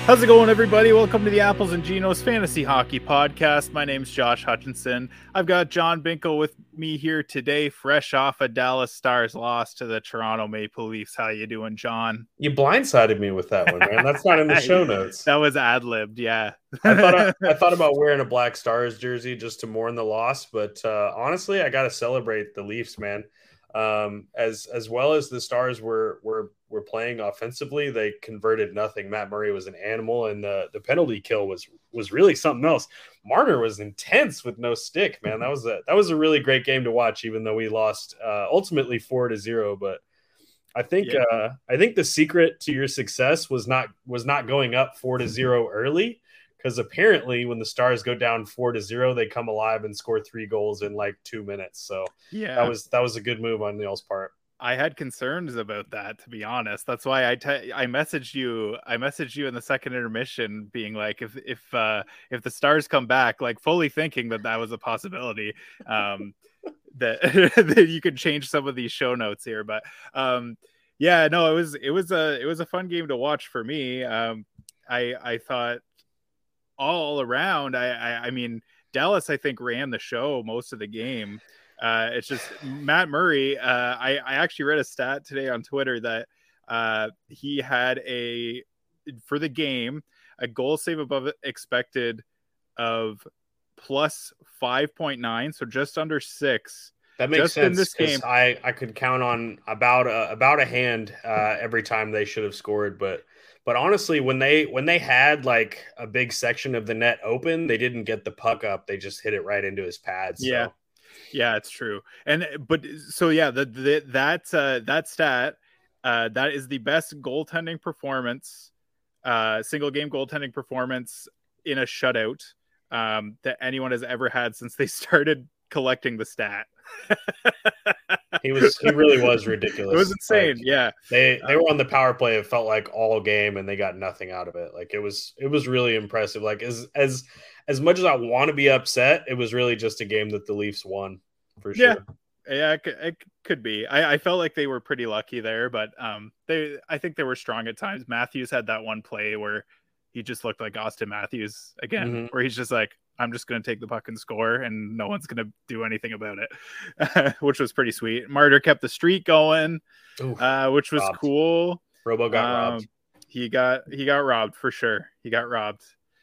How's it going, everybody? Welcome to the Apples and Genos Fantasy Hockey Podcast. My name's Josh Hutchinson. I've got John Binkle with me here today, fresh off a Dallas Stars loss to the Toronto Maple Leafs. How you doing, John? You blindsided me with that one, man. That's not in the show notes. That was ad-libbed, yeah. I thought about wearing a Black Stars jersey just to mourn the loss, but honestly, I got to celebrate the Leafs, man. As well as the Stars were playing offensively, they converted nothing. Matt Murray was an animal, and the penalty kill was really something else. Marner was intense with no stick, man. That was a really great game to watch, even though we lost ultimately 4-0. But I think the secret to your success was not going up 4-0 early. Because apparently, when the Stars go down 4-0, they come alive and score 3 goals in like 2 minutes. So yeah, that was a good move on Neil's part. I had concerns about that, to be honest. That's why I messaged you. I messaged you in the second intermission, being like, if the Stars come back, like fully thinking that was a possibility, that you could change some of these show notes here. But yeah, no, it was a fun game to watch for me. I thought. All around, I mean, Dallas, I think, ran the show most of the game. It's just Matt Murray. I actually read a stat today on Twitter that he had for the game, a goal save above expected of plus 5.9, so just under 6. That makes sense. In this game, I could count on about a hand every time they should have scored, But honestly, when they had like a big section of the net open, they didn't get the puck up. They just hit it right into his pads. So. Yeah, it's true. So yeah, that stat that is the best goaltending performance, single game goaltending performance in a shutout that anyone has ever had since they started collecting the stat. He really was ridiculous. It was insane. Like, yeah, they were on the power play. It felt like all game, and they got nothing out of it. Like it was really impressive. Like as much as I want to be upset, it was really just a game that the Leafs won for sure. Yeah, it could be. I felt like they were pretty lucky there, but I think they were strong at times. Matthews had that one play where he just looked like Austin Matthews again, where he's just like, I'm just going to take the puck and score, and no one's going to do anything about it, which was pretty sweet. Martyr kept the streak going, which was cool. Robo got robbed. He got robbed for sure. He got robbed.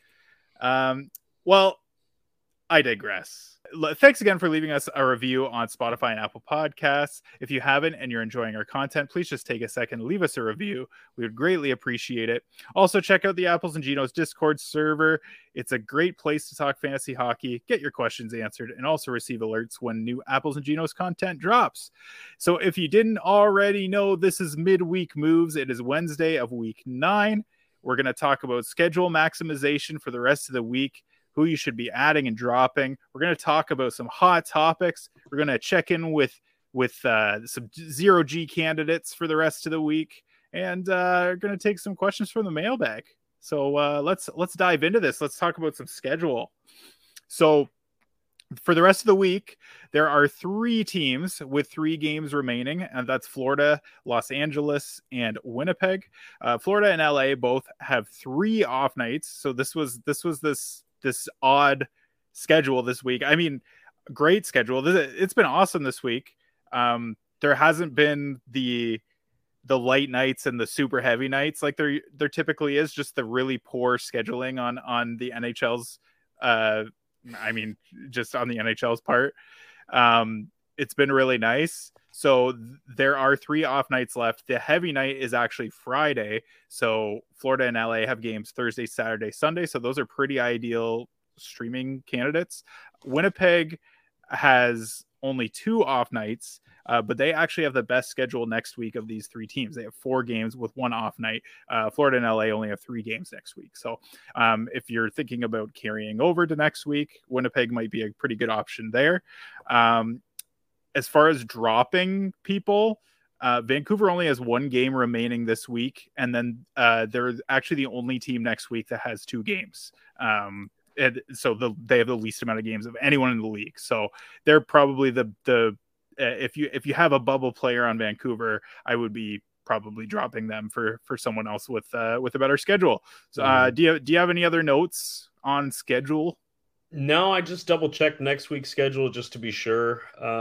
Well, I digress. Thanks again for leaving us a review on Spotify and Apple Podcasts. If you haven't and you're enjoying our content, please just take a second and leave us a review. We would greatly appreciate it. Also, check out the Apples and Genos Discord server. It's a great place to talk fantasy hockey, get your questions answered, and also receive alerts when new Apples and Genos content drops. So if you didn't already know, this is midweek moves. It is Wednesday of week 9. We're going to talk about schedule maximization for the rest of the week, who you should be adding and dropping. We're going to talk about some hot topics. We're going to check in with some 0G candidates for the rest of the week, and we're going to take some questions from the mailbag. So let's dive into this. Let's talk about some schedule. So for the rest of the week, there are 3 teams with 3 games remaining, and that's Florida, Los Angeles, and Winnipeg. Florida and LA both have 3 off nights. So this was this odd schedule this week. I mean, great schedule. It's been awesome this week. There hasn't been the light nights and the super heavy nights like there typically is, just the really poor scheduling on the NHL's just on the NHL's part. It's been really nice. So there are 3 off nights left. The heavy night is actually Friday. So Florida and LA have games Thursday, Saturday, Sunday. So those are pretty ideal streaming candidates. Winnipeg has only 2 off nights, but they actually have the best schedule next week of these 3 teams. They have 4 games with 1 off night. Florida and LA only have 3 games next week. So if you're thinking about carrying over to next week, Winnipeg might be a pretty good option there. As far as dropping people, Vancouver only has 1 game remaining this week, and then they're actually the only team next week that has 2 games. And so they have the least amount of games of anyone in the league. So they're probably the if you have a bubble player on Vancouver, I would be probably dropping them for someone else with a better schedule. So, Mhm. do you have any other notes on schedule? No, I just double checked next week's schedule just to be sure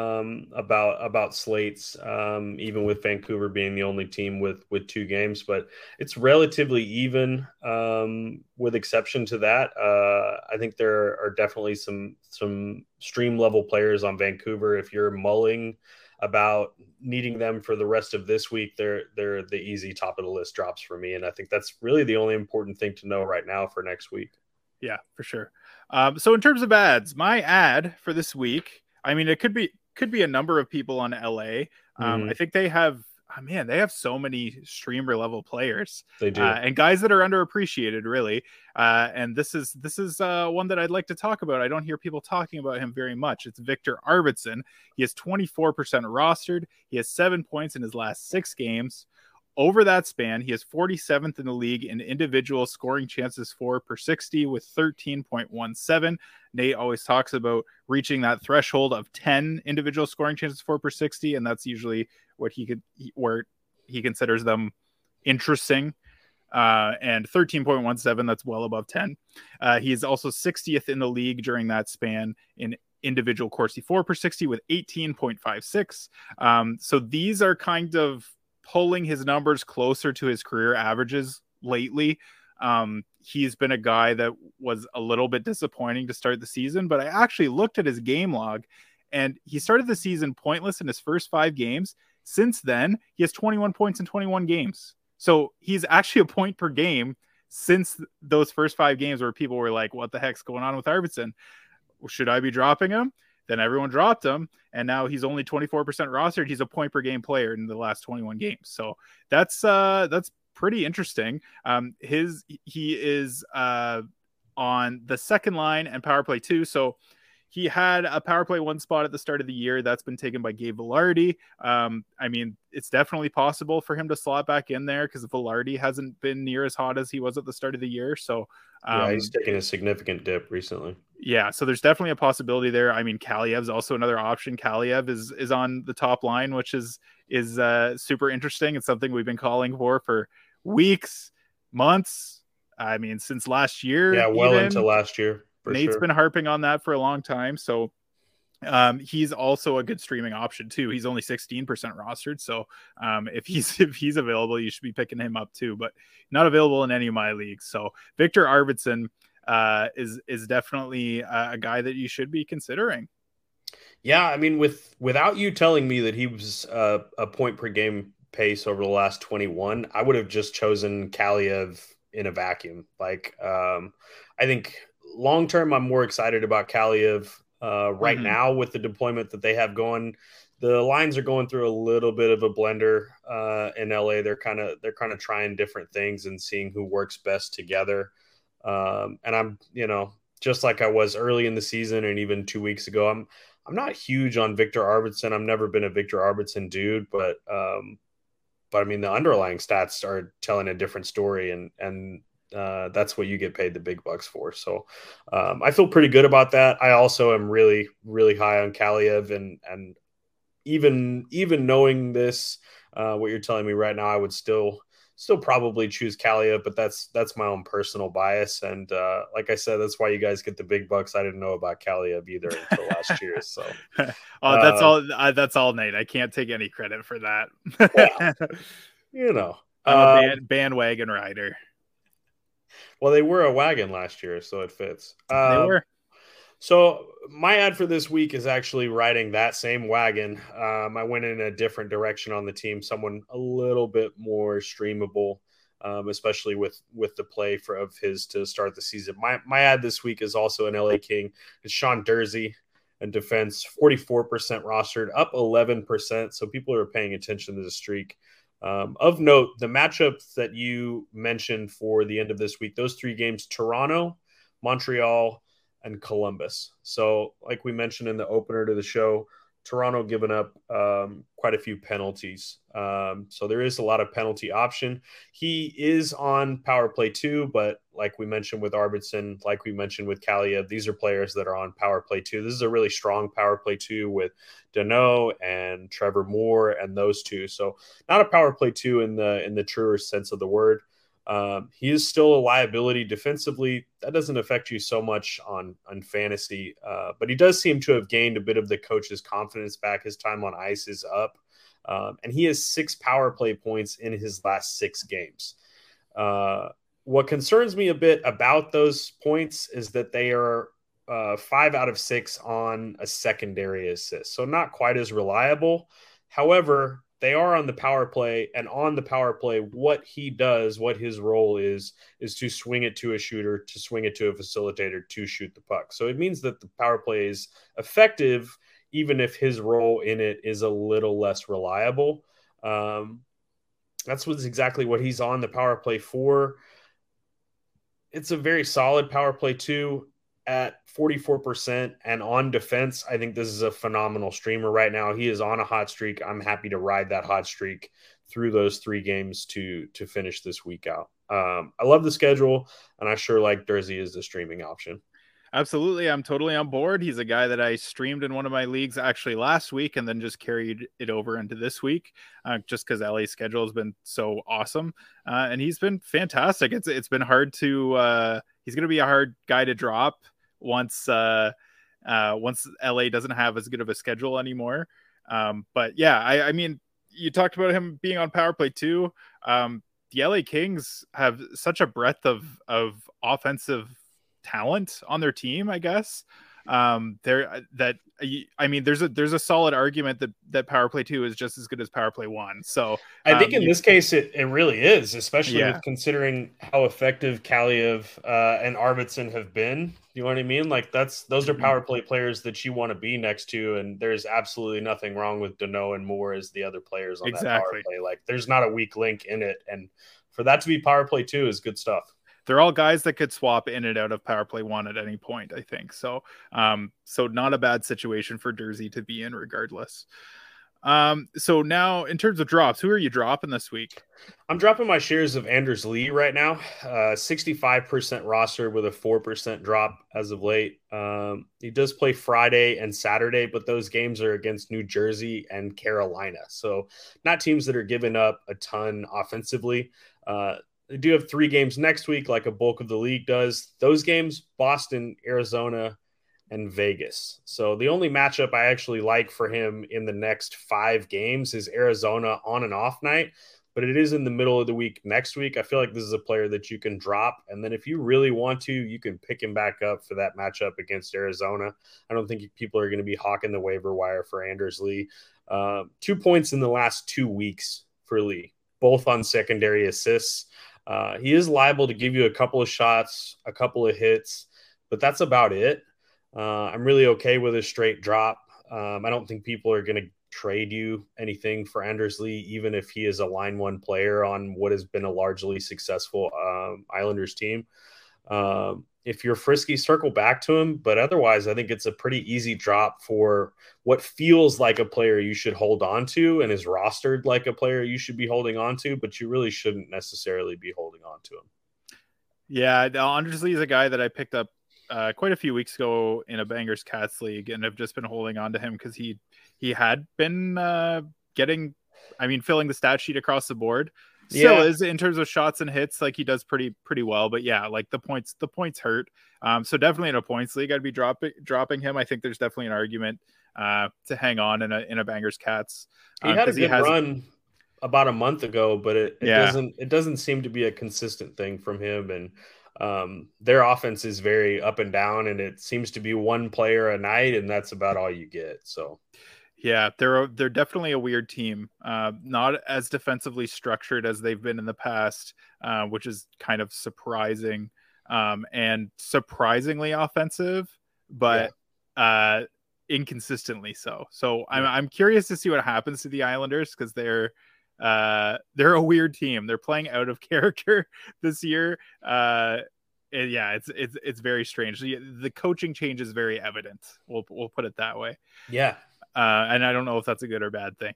about slates. Even with Vancouver being the only team with two games, but it's relatively even. With exception to that, I think there are definitely some stream level players on Vancouver. If you're mulling about needing them for the rest of this week, they're the easy top of the list drops for me, and I think that's really the only important thing to know right now for next week. Yeah, for sure. So in terms of ads, my ad for this week, I mean, it could be a number of people on LA. I Hmm. think they have, oh, man, they have so many streamer level players They do. and guys that are underappreciated, really. And this is one that I'd like to talk about. I don't hear people talking about him very much. It's Victor Arvidsson. He is 24% rostered. He has 7 points in his last 6 games. Over that span, he is 47th in the league in individual scoring chances for per 60 with 13.17. Nate always talks about reaching that threshold of 10 individual scoring chances for per 60, and that's usually where he considers them interesting. And 13.17, that's well above 10. He is also 60th in the league during that span in individual Corsi 4 per 60 with 18.56. So these are kind of pulling his numbers closer to his career averages lately. He's been a guy that was a little bit disappointing to start the season, but I actually looked at his game log and he started the season pointless in his first 5 games. Since then, he has 21 points in 21 games. So he's actually a point per game since those first 5 games where people were like, what the heck's going on with Arvidsson? Should I be dropping him? Then everyone dropped him, and now he's only 24% rostered. He's a point per game player in the last 21 games. So that's pretty interesting. He is on the second line and power play 2. So he had a power play 1 spot at the start of the year. That's been taken by Gabe Vilardi. I mean, it's definitely possible for him to slot back in there because Vilardi hasn't been near as hot as he was at the start of the year. So Yeah, he's taken a significant dip recently. yeah, so there's definitely a possibility there. I mean, Kaliev's also another option. Kaliev is on the top line, which is super interesting. It's something we've been calling for weeks, months. I mean, since last year, Yeah, well into even last year for Nate's sure. been harping on that for a long time. So he's also a good streaming option too. He's only 16% rostered. So if he's available, you should be picking him up too, but not available in any of my leagues. So Victor Arvidsson is definitely a guy that you should be considering. Yeah, I mean, without you telling me that he was a point per game pace over the last 21, I would have just chosen Kaliev in a vacuum. Like, I think long term, I'm more excited about Kaliev. Right Mm-hmm. now, with the deployment that they have going, the lines are going through a little bit of a blender in LA. They're kind of trying different things and seeing who works best together. And I'm, just like I was early in the season and even 2 weeks ago, I'm not huge on Victor Arvidsson. I've never been a Victor Arvidsson dude, but I mean the underlying stats are telling a different story, and that's what you get paid the big bucks for. So I feel pretty good about that. I also am really really high on Kaliev, and even knowing this, what you're telling me right now, I would still probably choose Kaliev, but that's my own personal bias. And like I said, that's why you guys get the big bucks. I didn't know about Kaliev either until last year. So Oh, uh, that's all, Nate. I can't take any credit for well, that. you know, I'm a uh, bandwagon rider. well, they were a wagon last year, so it fits. They were. So my ad for this week is actually riding that same wagon. I went in a different direction on the team, someone a little bit more streamable, especially with the play of his to start the season. My ad this week is also an LA King. It's Sean Durzi and defense, 44% rostered, up 11%. So people are paying attention to the streak. Of note, the matchups that you mentioned for the end of this week, those 3 games: Toronto, Montreal, and Columbus. So, like we mentioned in the opener to the show, Toronto giving up quite a few penalties. So there is a lot of penalty option. He is on power play too, but like we mentioned with Arvidsson, like we mentioned with Kaliev, these are players that are on power play too. This is a really strong power play too with Danault and Trevor Moore and those two. So not a power play two in the truer sense of the word. He is still a liability defensively. That doesn't affect you so much on fantasy, but he does seem to have gained a bit of the coach's confidence back. His time on ice is up, and he has 6 power play points in his last 6 games. What concerns me a bit about those points is that they are 5 out of 6 on a secondary assist, so not quite as reliable. However, they are on the power play, and on the power play, what he does, what his role is to swing it to a shooter, to swing it to a facilitator, to shoot the puck. So it means that the power play is effective, even if his role in it is a little less reliable. That's exactly what he's on the power play for. It's a very solid power play too. At 44% and on defense, I think this is a phenomenal streamer right now. He is on a hot streak. I'm happy to ride that hot streak through those 3 games to finish this week out. I love the schedule, and I sure like Durzi as the streaming option. Absolutely. I'm totally on board. He's a guy that I streamed in one of my leagues actually last week and then just carried it over into this week just because LA's schedule has been so awesome. And he's been fantastic. It's been hard to he's going to be a hard guy to drop once LA doesn't have as good of a schedule anymore. But yeah, I mean, you talked about him being on power play too. The LA Kings have such a breadth of offensive talent on their team, I guess. There's a solid argument that power play 2 is just as good as power play 1. So I think in this case it really is, especially with considering how effective Kaliev and Arvidsson have been. You know what I mean? Like those are power play players that you want to be next to, and there's absolutely nothing wrong with Danault and Moore as the other players on that power play. Like there's not a weak link in it, and for that to be power play 2 is good stuff. They're all guys that could swap in and out of power play 1 at any point, I think. So not a bad situation for Durzi to be in regardless. So now in terms of drops, who are you dropping this week? I'm dropping my shares of Anders Lee right now, 65% roster with a 4% drop as of late. He does play Friday and Saturday, but those games are against New Jersey and Carolina. So not teams that are giving up a ton offensively. They do have 3 games next week, like a bulk of the league does. Those games, Boston, Arizona, and Vegas. So the only matchup I actually like for him in the next 5 games is Arizona on and off night, but it is in the middle of the week next week. I feel like this is a player that you can drop, and then if you really want to, you can pick him back up for that matchup against Arizona. I don't think people are going to be hawking the waiver wire for Anders Lee. 2 points in the last 2 weeks for Lee, both on secondary assists. He is liable to give you a couple of shots, a couple of hits, but that's about it. I'm really okay with a straight drop. I don't think people are going to trade you anything for Anders Lee, even if he is a line 1 player on what has been a largely successful Islanders team. If you're frisky, circle back to him. But otherwise, I think it's a pretty easy drop for what feels like a player you should hold on to and is rostered like a player you should be holding on to, but you really shouldn't necessarily be holding on to him. Yeah, Anders Lee is a guy that I picked up quite a few weeks ago in a Bangers Cats league, and I've just been holding on to him because he had been filling the stat sheet across the board. Still is in terms of shots and hits, like he does pretty well, but yeah, like the points hurt. So definitely in a points league, I'd be dropping him. I think there's definitely an argument to hang on in a Bangers Cats. He had a good run about a month ago, but it doesn't seem to be a consistent thing from him, and their offense is very up and down, and it seems to be one player a night, and that's about all you get. So. Yeah, they're definitely a weird team. Not as defensively structured as they've been in the past, which is kind of surprising, and surprisingly offensive, but inconsistently so. So I'm curious to see what happens to the Islanders because they're a weird team. They're playing out of character this year. It's very strange. The coaching change is very evident. We'll put it that way. Yeah. And I don't know if that's a good or bad thing.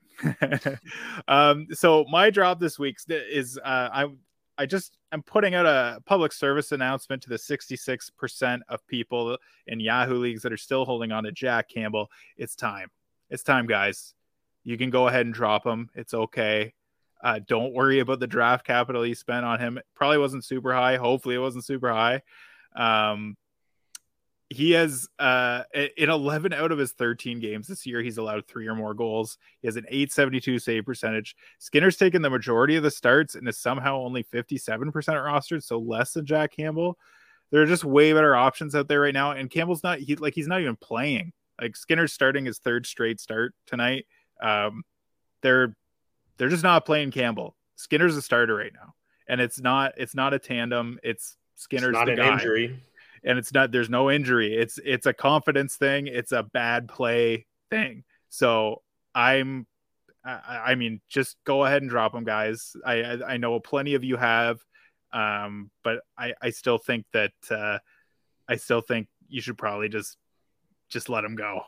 So my drop this week is I'm putting out a public service announcement to the 66% of people in Yahoo leagues that are still holding on to Jack Campbell. It's time. It's time, guys. You can go ahead and drop him. It's okay. Don't worry about the draft capital you spent on him. It probably wasn't super high. Hopefully it wasn't super high. He has in 11 out of his 13 games this year, he's allowed 3 or more goals. He has an 872 save percentage. Skinner's taken the majority of the starts and is somehow only 57% rostered, so less than Jack Campbell. There are just way better options out there right now, and Campbell's not he's not even playing. Like, Skinner's starting his 3rd straight start tonight. They're just not playing Campbell. Skinner's a starter right now, and it's not a tandem. It's Skinner's not the an guy. Injury. And there's no injury. It's a confidence thing. It's a bad play thing. So I mean, just go ahead and drop them, guys. I know plenty of you have, but I still think that you should probably just let him go.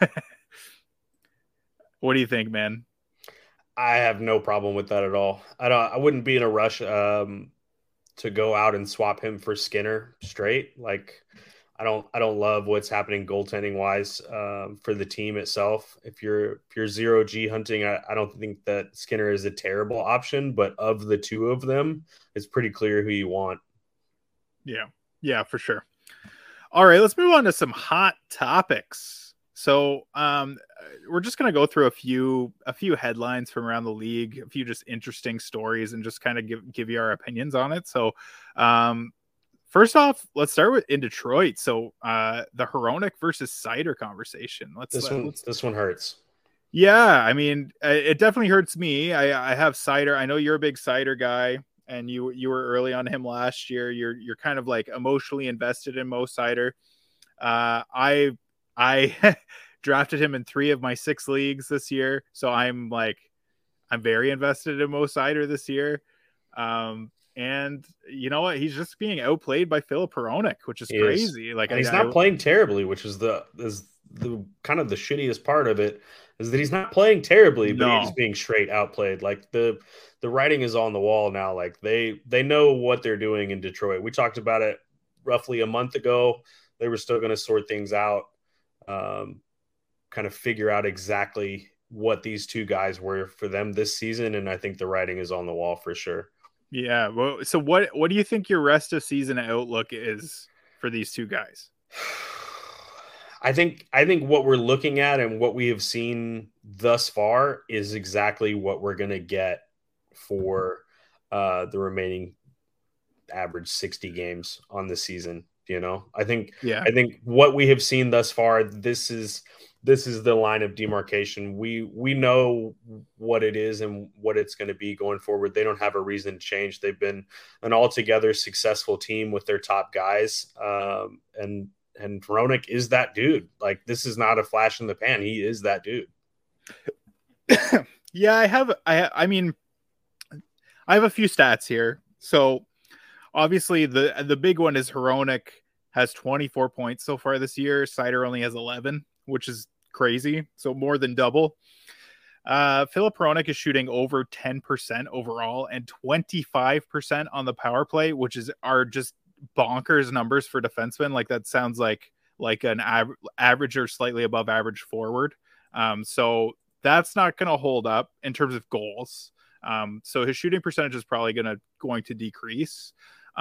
What do you think, man? I have no problem with that at all. I wouldn't be in a rush to go out and swap him for Skinner straight. Like, I don't love what's happening goaltending wise for the team itself. If you're 0G hunting, I don't think that Skinner is a terrible option, but of the two of them, it's pretty clear who you want. Yeah, for sure. All right, let's move on to some hot topics. So we're just going to go through a few headlines from around the league, a few just interesting stories, and just kind of give you our opinions on it. So first off, let's start in Detroit. So the Hronek versus Seider conversation. This one hurts. Yeah, I mean, it definitely hurts me. I have Seider. I know you're a big Seider guy, and you were early on him last year. You're kind of like emotionally invested in Mo Seider. I drafted him in 3 of my 6 leagues this year. So I'm very invested in Mo Seider this year. And you know what? He's just being outplayed by Filip Hronek, which is crazy. Like, and he's not playing terribly, which is the kind of the shittiest part of it, is that he's not playing terribly, but he's being straight outplayed. Like, the writing is on the wall now. Like, they know what they're doing in Detroit. We talked about it roughly a month ago. They were still going to sort things out. Kind of figure out exactly what these two guys were for them this season, and I think the writing is on the wall for sure. Yeah. Well, so what do you think your rest of season outlook is for these two guys? I think what we're looking at and what we have seen thus far is exactly what we're going to get for the remaining average 60 games on the season. You know, I think what we have seen thus far, this is the line of demarcation. We know what it is and what it's going to be going forward. They don't have a reason to change. They've been an altogether successful team with their top guys. And Hronek is that dude. Like, this is not a flash in the pan. He is that dude. Yeah, I have a few stats here. So obviously the big one is Hronek has 24 points so far this year. Seider only has 11, which is crazy. So more than double. Filip Hronek is shooting over 10% overall and 25% on the power play, which are just bonkers numbers for defensemen. Like, that sounds like an average or slightly above average forward. So that's not going to hold up in terms of goals. So his shooting percentage is probably going to decrease.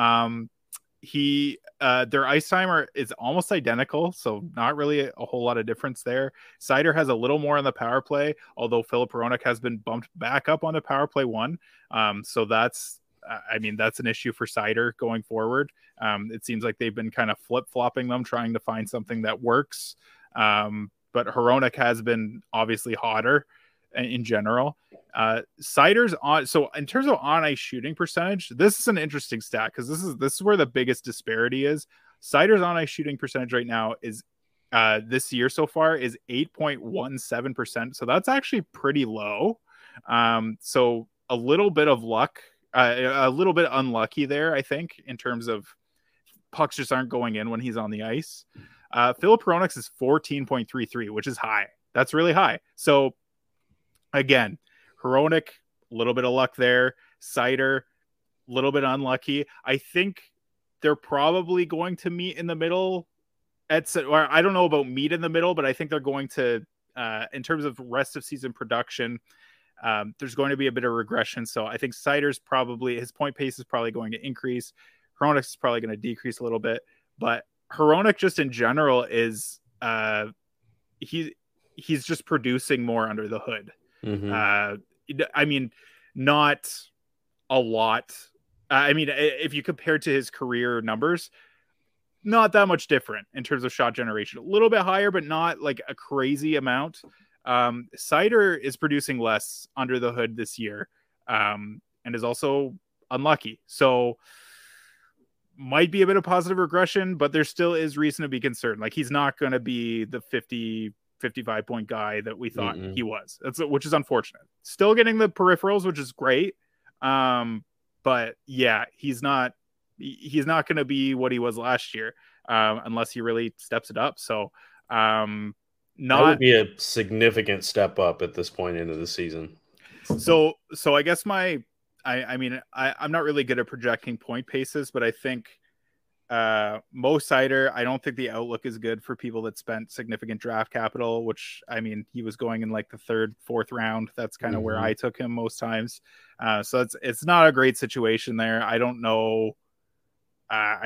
Their ice timer is almost identical, so not really a whole lot of difference there. Seider has a little more on the power play, although Filip Hronek has been bumped back up on the power play 1. So that's an issue for Seider going forward. It seems like they've been kind of flip-flopping them, trying to find something that works. But Hronek has been obviously hotter in general. Seider's on. So in terms of on ice shooting percentage, this is an interesting stat because this is where the biggest disparity is. Seider's on ice shooting percentage right now is this year so far is 8.17%. So that's actually pretty low. So a little bit of luck, a little bit unlucky there, I think, in terms of pucks just aren't going in when he's on the ice. Filip Hronek's is 14.33, which is high. That's really high. So again, Hronik, a little bit of luck there. Seider, a little bit unlucky. I think they're probably going to meet in the middle. Or I don't know about meet in the middle, but I think they're going to, in terms of rest of season production, there's going to be a bit of regression. So I think Seider's probably, his point pace is probably going to increase. Hronik is probably going to decrease a little bit. But Hronik just in general is, he's just producing more under the hood. I mean, not a lot. I mean, if you compare to his career numbers, not that much different in terms of shot generation. A little bit higher, but not like a crazy amount. Seider is producing less under the hood this year, and is also unlucky. So might be a bit of positive regression, but there still is reason to be concerned. Like, he's not going to be the 55 point guy that we thought he was. Which is unfortunate. Still getting the peripherals, which is great. But yeah, he's not going to be what he was last year, unless he really steps it up. So, that would be a significant step up at this point into the season. So I guess I'm not really good at projecting point paces, but I think Mo Seider, I don't think the outlook is good for people that spent significant draft capital, which, I mean, he was going in like the 3rd, 4th round. That's kind of where I took him most times. So it's not a great situation there. I don't know. I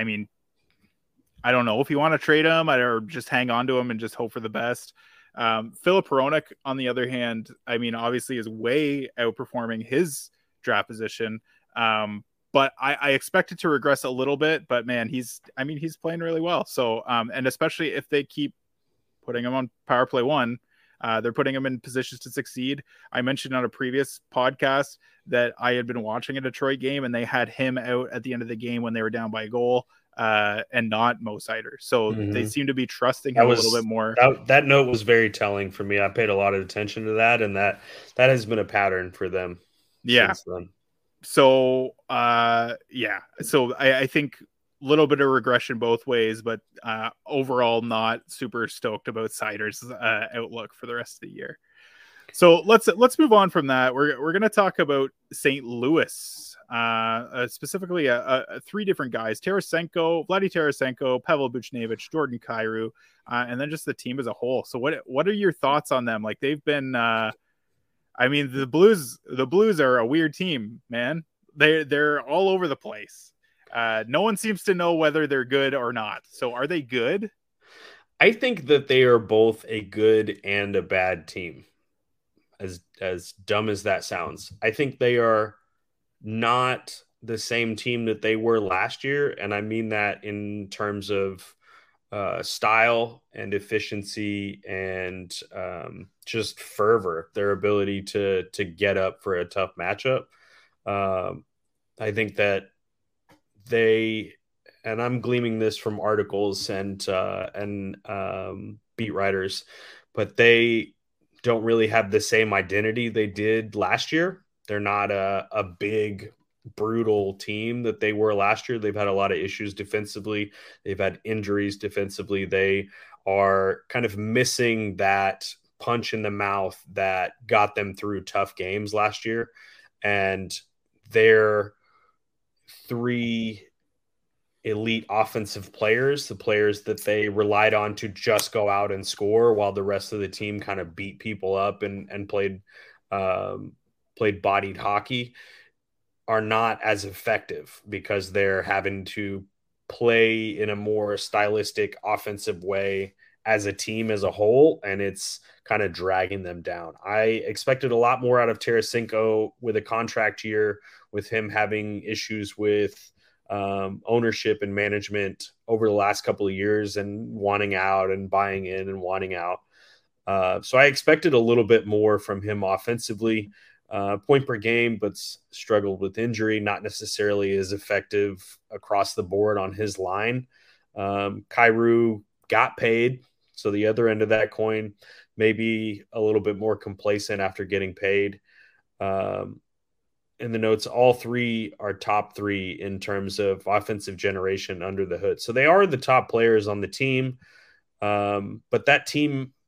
don't know if you want to trade him or just hang on to him and just hope for the best. Filip Hronik, on the other hand, I mean, obviously is way outperforming his draft position. But I expect it to regress a little bit, but man, he's playing really well. So, and especially if they keep putting him on power play 1, they're putting him in positions to succeed. I mentioned on a previous podcast that I had been watching a Detroit game and they had him out at the end of the game when they were down by a goal, and not Mo Seider. So they seem to be trusting him a little bit more. That note was very telling for me. I paid a lot of attention to that, and that has been a pattern for them. Yeah. Since then. So, So I think a little bit of regression both ways, but overall not super stoked about Seider's outlook for the rest of the year. So let's move on from that. We're going to talk about St. Louis, specifically 3 different guys: Tarasenko, Vladdy Tarasenko, Pavel Buchnevich, Jordan Kyrou, and then just the team as a whole. So what are your thoughts on them? Like, they've been, the Blues are a weird team, man. They're all over the place. No one seems to know whether they're good or not. So are they good? I think that they are both a good and a bad team. As dumb as that sounds, I think they are not the same team that they were last year, and I mean that in terms of style and efficiency and just fervor, their ability to get up for a tough matchup. I think that and I'm gleaming this from articles and beat writers, but they don't really have the same identity they did last year. They're not a big, brutal team that they were last year. They've had a lot of issues defensively. They've had injuries defensively. They are kind of missing that punch in the mouth that got them through tough games last year. And their 3 elite offensive players, the players that they relied on to just go out and score while the rest of the team kind of beat people up and played bodied hockey, are not as effective because they're having to play in a more stylistic offensive way as a team as a whole, and it's kind of dragging them down. I expected a lot more out of Tarasenko with a contract year, with him having issues with ownership and management over the last couple of years and wanting out and buying in and wanting out. So I expected a little bit more from him offensively, point per game, but struggled with injury, not necessarily as effective across the board on his line. Kyrou got paid, so the other end of that coin, maybe a little bit more complacent after getting paid. In the notes, all 3 are top 3 in terms of offensive generation under the hood. So they are the top players on the team. But that team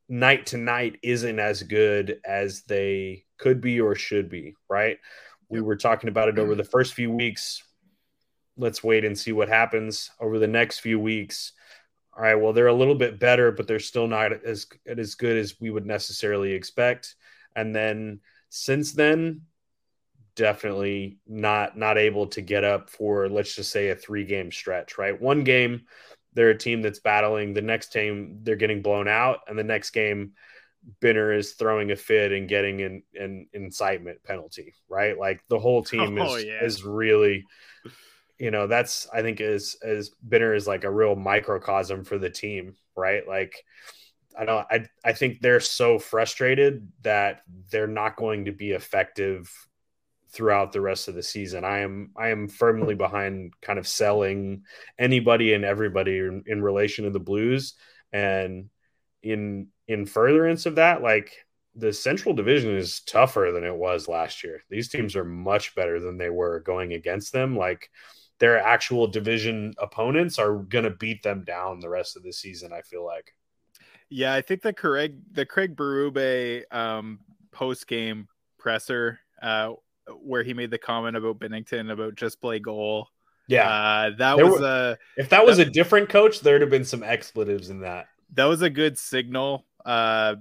night to night isn't as good as they could be or should be, right? We were talking about it over the first few weeks. Let's wait and see what happens over the next few weeks. All right, well, they're a little bit better, but they're still not as good as we would necessarily expect. And then since then, definitely not able to get up for, let's just say, a 3-game stretch, right? One game, they're a team that's battling. The next game, they're getting blown out. And the next game, Binner is throwing a fit and getting an incitement penalty, right? Like the whole team is really, that's, I think as Binner is like a real microcosm for the team, right? Like, I think they're so frustrated that they're not going to be effective throughout the rest of the season. I am firmly behind kind of selling anybody and everybody in relation to the Blues. And in furtherance of that, like the Central Division is tougher than it was last year. These teams are much better than they were going against them. Like their actual division opponents are going to beat them down the rest of the season, I feel like. Yeah, I think the Craig Berube post-game presser where he made the comment about Binnington about just play goal. Yeah, if that was a different coach, there'd have been some expletives in that. That was a good signal. That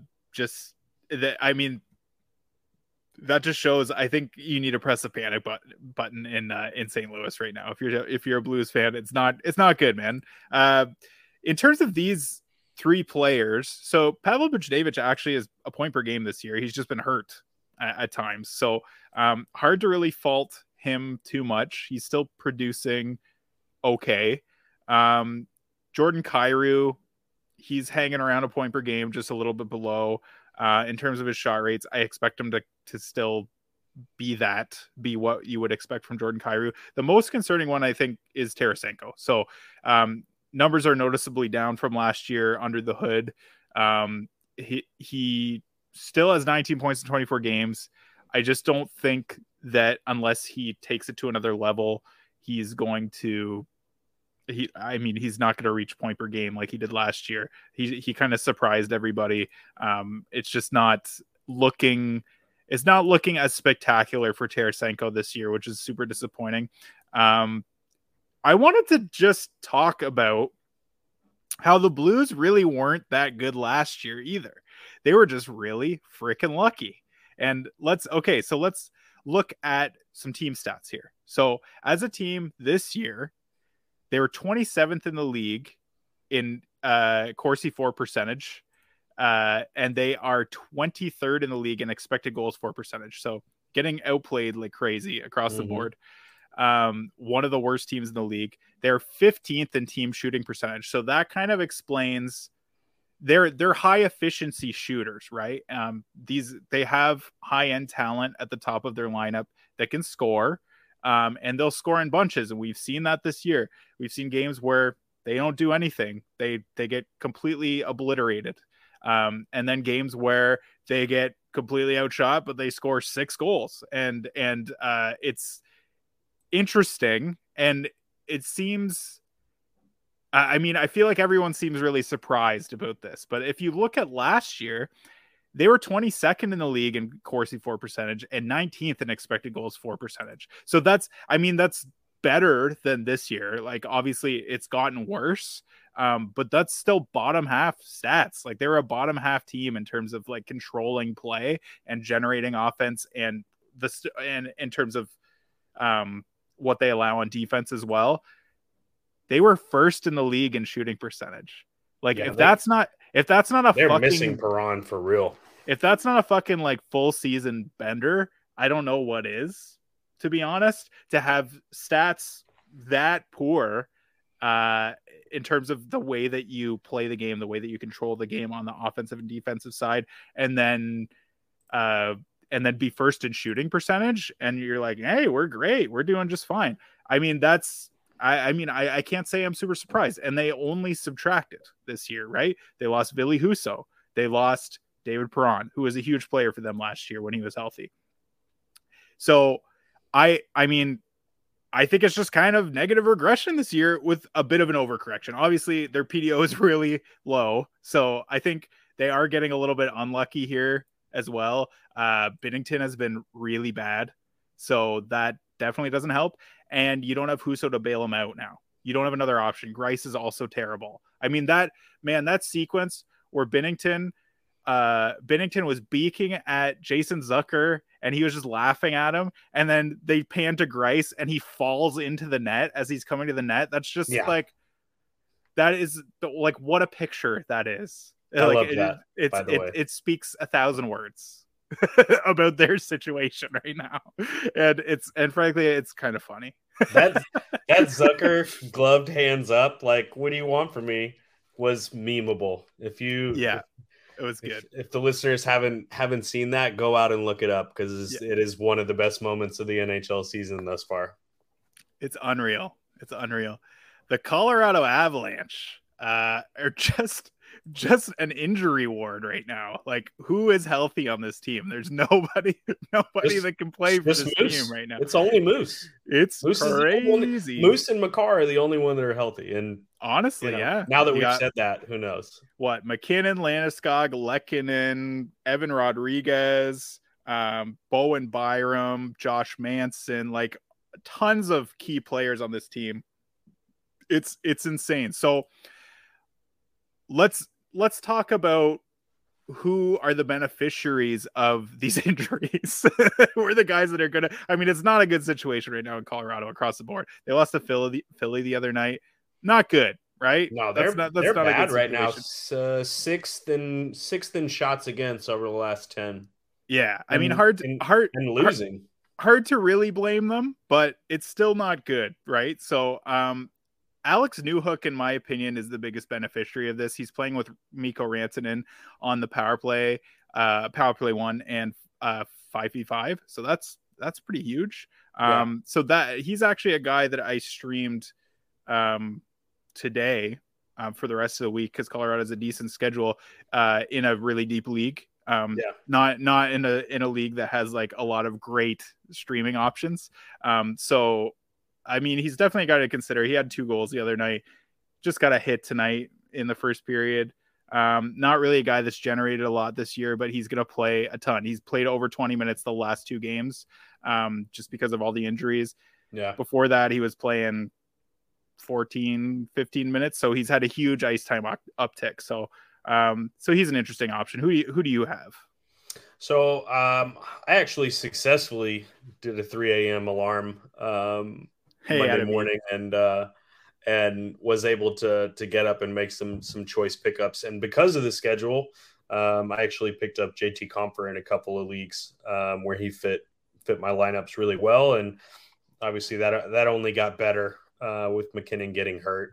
just shows. I think you need to press the panic button in St. Louis right now. If you're a Blues fan, it's not good, man. In terms of these 3 players, so Pavel Buchnevich actually is a point per game this year. He's just been hurt at times, so hard to really fault him too much. He's still producing okay. Jordan Kyrou, he's hanging around a point per game, just a little bit below. In terms of his shot rates, I expect him to still be what you would expect from Jordan Kyrou. The most concerning one, I think, is Tarasenko. So numbers are noticeably down from last year under the hood. He still has 19 points in 24 games. I just don't think that unless he takes it to another level, he's going to he's not going to reach point per game like he did last year. He kind of surprised everybody. It's just not looking as spectacular for Tarasenko this year, which is super disappointing. I wanted to just talk about how the Blues really weren't that good last year either. They were just really freaking lucky. And let's look at some team stats here. So as a team this year, they were 27th in the league in Corsi for percentage, and they are 23rd in the league in expected goals for percentage. So getting outplayed like crazy across the board. One of the worst teams in the league. They're 15th in team shooting percentage. So that kind of explains they're high efficiency shooters, right? They have high end talent at the top of their lineup that can score. And they'll score in bunches. And we've seen that this year. We've seen games where they don't do anything. They get completely obliterated. And then games where they get completely outshot, but they score 6 goals. And it's interesting. And it seems, I feel like everyone seems really surprised about this. But if you look at last year, they were 22nd in the league in Corsi for percentage and 19th in expected goals for percentage. So that's better than this year. Like, obviously it's gotten worse, but that's still bottom half stats. Like, they were a bottom half team in terms of like controlling play and generating offense, and in terms of what they allow on defense as well. They were first in the league in shooting percentage. Like, if that's not a they're fucking missing Perron for real. If that's not a fucking like full season bender, I don't know what is, to be honest. To have stats that poor in terms of the way that you play the game, the way that you control the game on the offensive and defensive side, and then be first in shooting percentage, and you're like, hey, we're great, we're doing just fine. I can't say I'm super surprised. And they only subtracted this year, right? They lost Ville Husso. They lost David Perron, who was a huge player for them last year when he was healthy. So I think it's just kind of negative regression this year with a bit of an overcorrection. Obviously, their PDO is really low. So I think they are getting a little bit unlucky here as well. Binnington has been really bad, so that definitely doesn't help. And you don't have Husso to bail him out now. You don't have another option. Greiss is also terrible. I mean, that sequence where Binnington was beaking at Jason Zucker and he was just laughing at him, and then they pan to Greiss and he falls into the net as he's coming to the net. That's just like, that is like, what a picture that is. I love that. It speaks 1,000 words about their situation right now, and frankly, it's kind of funny. that Zucker gloved hands up, like, what do you want from me, was memeable. It was good. If the listeners haven't seen that, go out and look it up, because it is one of the best moments of the NHL season thus far. It's unreal. The Colorado Avalanche are just an injury ward right now. Like, who is healthy on this team? There's nobody that can play for this team right now. It's only Moose. It's crazy. Moose and Makar are the only one that are healthy. And honestly, now that we've said that, who knows? What, McKinnon, Landeskog, Lehkonen, Evan Rodriguez, Bowen Byram, Josh Manson, like tons of key players on this team. It's insane. So let's talk about who are the beneficiaries of these injuries. Who are the guys that are gonna? I mean, it's not a good situation right now in Colorado across the board. They lost to Philly the other night. Not good, right? No, they're bad right now. Sixth in shots against over the last 10. Yeah, I mean, hard and losing. Hard to really blame them, but it's still not good, right? So, Alex Newhook, in my opinion, is the biggest beneficiary of this. He's playing with Mikko Rantanen on the power play 1 and 5v5. So that's pretty huge. So that he's actually a guy that I streamed today for the rest of the week, because Colorado has a decent schedule in a really deep league. Not in a league that has like a lot of great streaming options. So I mean, he's definitely a guy to consider. He had 2 goals the other night, just got a hit tonight in the first period. Not really a guy that's generated a lot this year, but he's going to play a ton. He's played over 20 minutes the last 2 games, just because of all the injuries. Yeah. Before that, he was playing 14, 15 minutes. So he's had a huge ice time uptick. So he's an interesting option. Who do you have? So I actually successfully did a 3 a.m. alarm Monday morning, and was able to get up and make some choice pickups. And because of the schedule, I actually picked up JT Compher in a couple of leagues where he fit my lineups really well. And obviously that only got better with McKinnon getting hurt.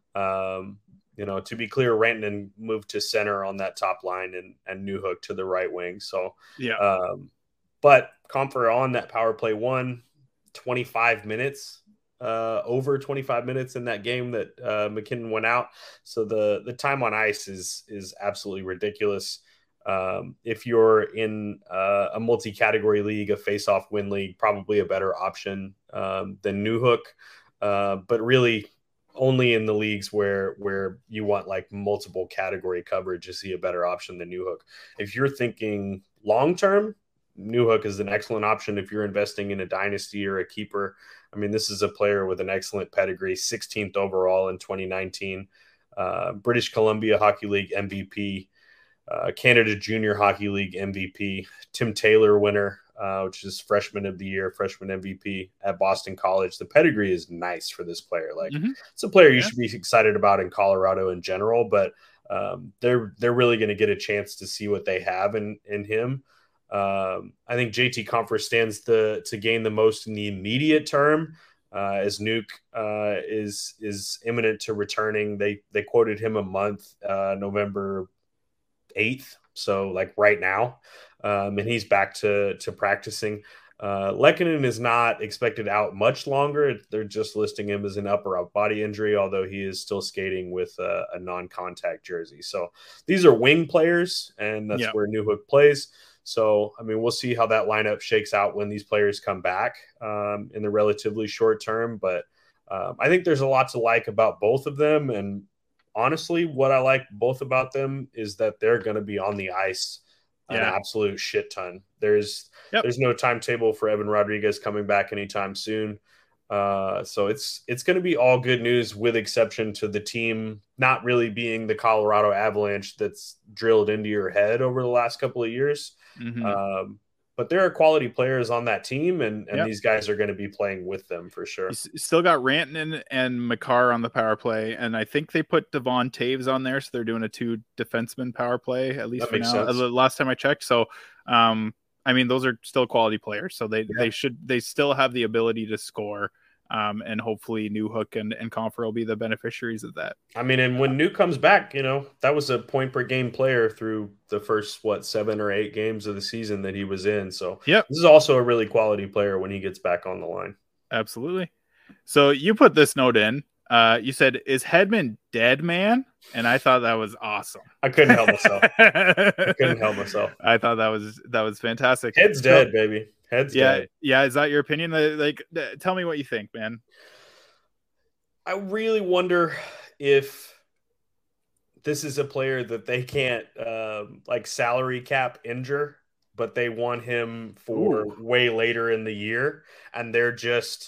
To be clear, Rantanen moved to center on that top line, and Newhook to the right wing. So but Compher on that power play 1, 25 minutes. Over 25 minutes in that game that McKinnon went out. So the time on ice is absolutely ridiculous. If you're in a multi-category league, a face-off win league, probably a better option than Newhook. But really only in the leagues where you want like multiple category coverage, you see a better option than Newhook. If you're thinking long-term, Newhook is an excellent option if you're investing in a dynasty or a keeper. I mean, this is a player with an excellent pedigree, 16th overall in 2019, British Columbia Hockey League MVP, Canada Junior Hockey League MVP, Tim Taylor winner, which is freshman of the year, freshman MVP at Boston College. The pedigree is nice for this player. Like, it's a player you should be excited about in Colorado in general, but they're really going to get a chance to see what they have in him. I think JT Compher stands to gain the most in the immediate term, as Nuke is imminent to returning. They quoted him a month, November 8th, so like right now, and he's back to practicing. Lehkonen is not expected out much longer. They're just listing him as an upper body injury, although he is still skating with a non-contact jersey. So these are wing players, and that's where Newhook plays. So, I mean, we'll see how that lineup shakes out when these players come back in the relatively short term. But I think there's a lot to like about both of them. And honestly, what I like both about them is that they're going to be on the ice an absolute shit ton. There's no timetable for Evan Rodriguez coming back anytime soon. So it's going to be all good news, with exception to the team not really being the Colorado Avalanche that's drilled into your head over the last couple of years. Mm-hmm. But there are quality players on that team, and these guys are going to be playing with them for sure. You still got Rantanen and Makar on the power play, and I think they put Devon Taves on there, so they're doing a 2 defenseman power play, at least for now. Last time I checked. So, I mean, those are still quality players, so they still have the ability to score. And hopefully Newhook and Compher will be the beneficiaries of that. I mean, and when Nuke comes back, that was a point per game player through the first 7 or 8 games of the season that he was in. So this is also a really quality player when he gets back on the line. Absolutely. So you put this note in. You said, "Is Hedman dead, man?" And I thought that was awesome. I couldn't help myself. I thought that was fantastic. Head's dead, baby. Head's dead. Yeah. Is that your opinion? Like, tell me what you think, man. I really wonder if this is a player that they can't salary cap injure, but they want him for way later in the year, and they're just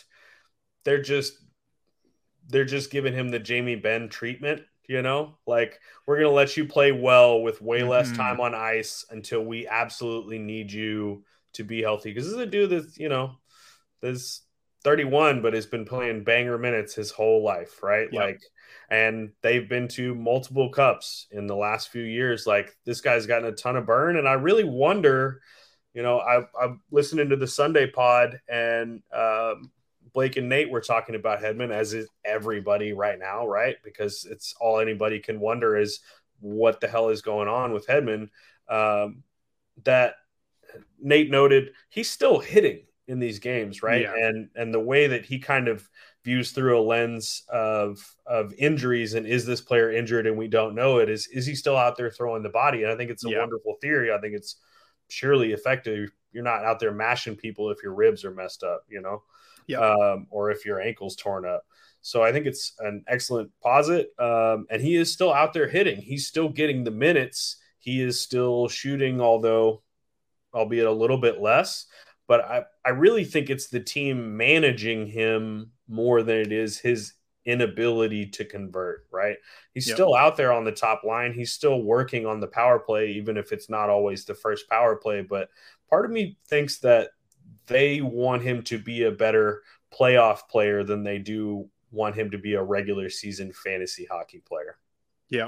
giving him the Jamie Benn treatment. Like, we're going to let you play well with way less time on ice until we absolutely need you to be healthy. Because this is a dude that's 31, but has been playing banger minutes his whole life, right? Yep. And they've been to multiple cups in the last few years. Like, this guy's gotten a ton of burn. And I really wonder, I'm listening to the Sunday pod, and Blake and Nate were talking about Hedman, as is everybody right now, right? Because it's all anybody can wonder is what the hell is going on with Hedman. That Nate noted he's still hitting in these games, right? Yeah. And the way that he kind of views through a lens of injuries, and is this player injured and we don't know it, is he still out there throwing the body? And I think it's a wonderful theory. I think it's surely effective. You're not out there mashing people if your ribs are messed up, or if your ankle's torn up. So I think it's an excellent posit. And he is still out there hitting. He's still getting the minutes. He is still shooting, albeit a little bit less. But I really think it's the team managing him more than it is his inability to convert, right? He's still out there on the top line. He's still working on the power play, even if it's not always the first power play. But part of me thinks that they want him to be a better playoff player than they do want him to be a regular season fantasy hockey player. Yep.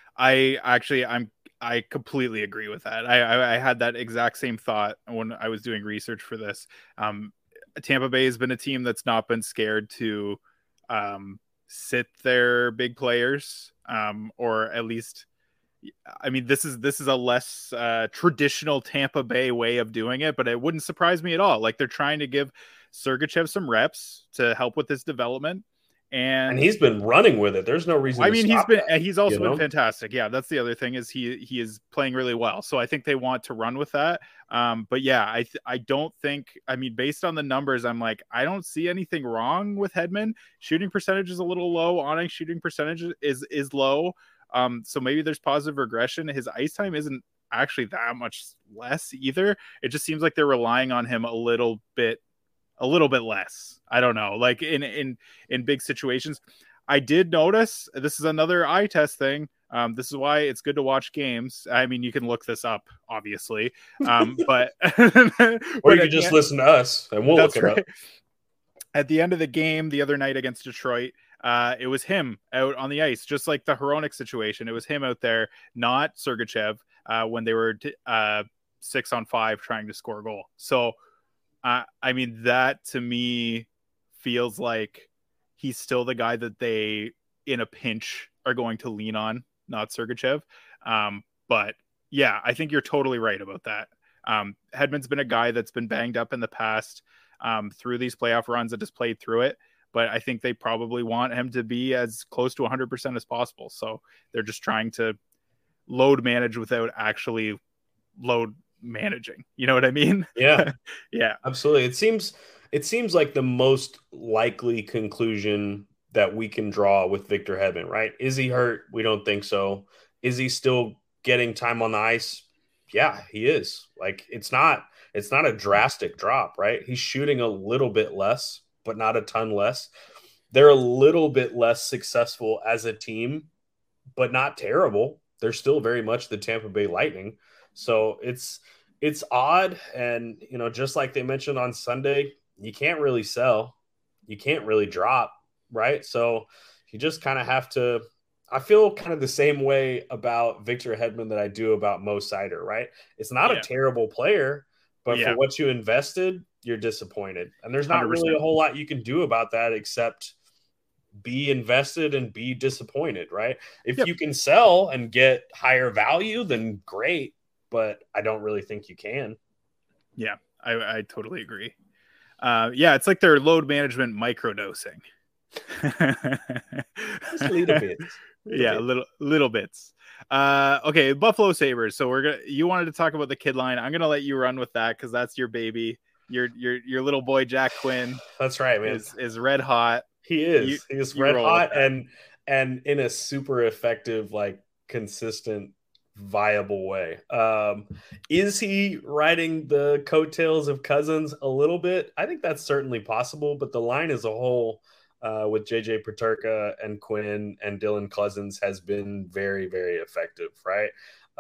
I completely agree with that. I had that exact same thought when I was doing research for this. Tampa Bay has been a team that's not been scared to sit their big players, or at least, I mean, this is a less traditional Tampa Bay way of doing it, but it wouldn't surprise me at all. Like, they're trying to give Sergachev some reps to help with his development. And he's been running with it. There's no reason. He's also been fantastic. Yeah, that's the other thing, is he is playing really well. So I think they want to run with that. But yeah, I don't think. I mean, based on the numbers, I'm like, I don't see anything wrong with Hedman. Shooting percentage is a little low. On-ice shooting percentage is low. So maybe there's positive regression. His ice time isn't actually that much less either. It just seems like they're relying on him a little bit less. I don't know, like in big situations. I did notice, this is another eye test thing. This is why it's good to watch games. I mean, you can look this up, obviously, but or you can just listen to us and we'll look it up. At the end of the game the other night against Detroit, it was him out on the ice, just like the Hronek situation. It was him out there, not Sergachev, when they were 6-on-5 trying to score a goal. So I mean, that to me feels like he's still the guy that they, in a pinch, are going to lean on, not Sergachev. But yeah, I think you're totally right about that. Hedman's been a guy that's been banged up in the past through these playoff runs, that has played through it. But I think they probably want him to be as close to 100% as possible. So they're just trying to load manage without actually load managing. You know what I mean? Yeah. Yeah, absolutely. It seems like the most likely conclusion that we can draw with Victor Hedman, right? Is he hurt? We don't think so. Is he still getting time on the ice? Yeah, he is. Like it's not a drastic drop, right? He's shooting a little bit less, but not a ton less. They're a little bit less successful as a team, but not terrible. They're still very much the Tampa Bay Lightning. So it's odd. And, you know, just like they mentioned on Sunday, you can't really sell. You can't really drop, right? So you just kind of have to. I feel kind of the same way about Victor Hedman that I do about Mo Seider, right? It's not a terrible player, but for what you invested, you're disappointed. And there's not 100%. really a whole lot you can do about that except be invested and be disappointed, right? If you can sell and get higher value, then great, but I don't really think you can. Yeah, I totally agree. It's like their load management microdosing. Just a little bit. Little bits. Okay, Buffalo Sabres. So you wanted to talk about the kid line. I'm gonna let you run with that because that's your baby. Your little boy Jack Quinn. That's right, man. Is red hot. He is. He is red hot and in a super effective, like consistent, viable way. Is he riding the coattails of Cousins a little bit? I think that's certainly possible, but the line as a whole, with JJ Peterka and Quinn and Dylan Cousins has been very, very effective, right?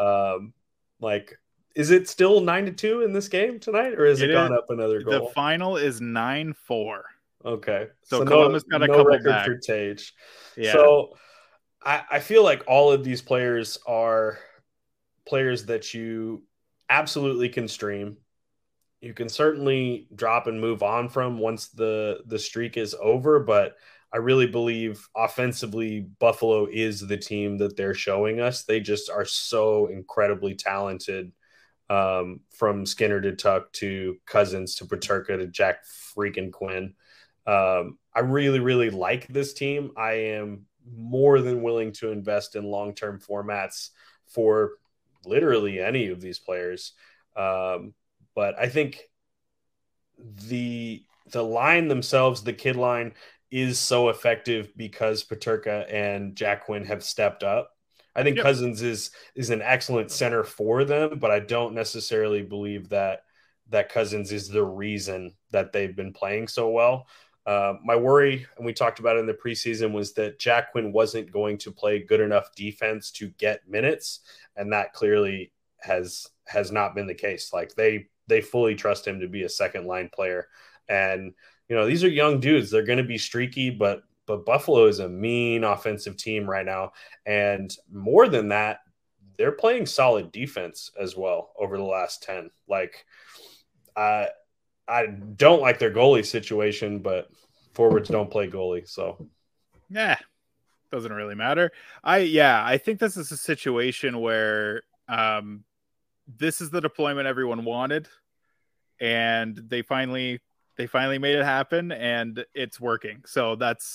Is it still 9-2 in this game tonight, or has it gone up another goal? The final is 9-4. Okay. So Columbus got a couple record back. For Tage. Yeah. So I feel like all of these players are players that you absolutely can stream. You can certainly drop and move on from once the streak is over, but I really believe offensively Buffalo is the team that they're showing us. They just are so incredibly talented, from Skinner to Tuck to Cousins to Peterka to Jack freaking Quinn. I really, really like this team. I am more than willing to invest in long-term formats for literally any of these players. But I think the line themselves, the kid line, is so effective because Peterka and Jack Quinn have stepped up. I think Cousins is an excellent center for them, but I don't necessarily believe that Cousins is the reason that they've been playing so well. My worry, and we talked about it in the preseason, was that Jack Quinn wasn't going to play good enough defense to get minutes, and that clearly has not been the case. Like they fully trust him to be a second line player, and you know these are young dudes. They're going to be streaky, but Buffalo is a mean offensive team right now, and more than that, they're playing solid defense as well over the last 10. Like, I don't like their goalie situation, but forwards don't play goalie, so doesn't really matter. I think this is a situation where this is the deployment everyone wanted, and they finally made it happen, and it's working. So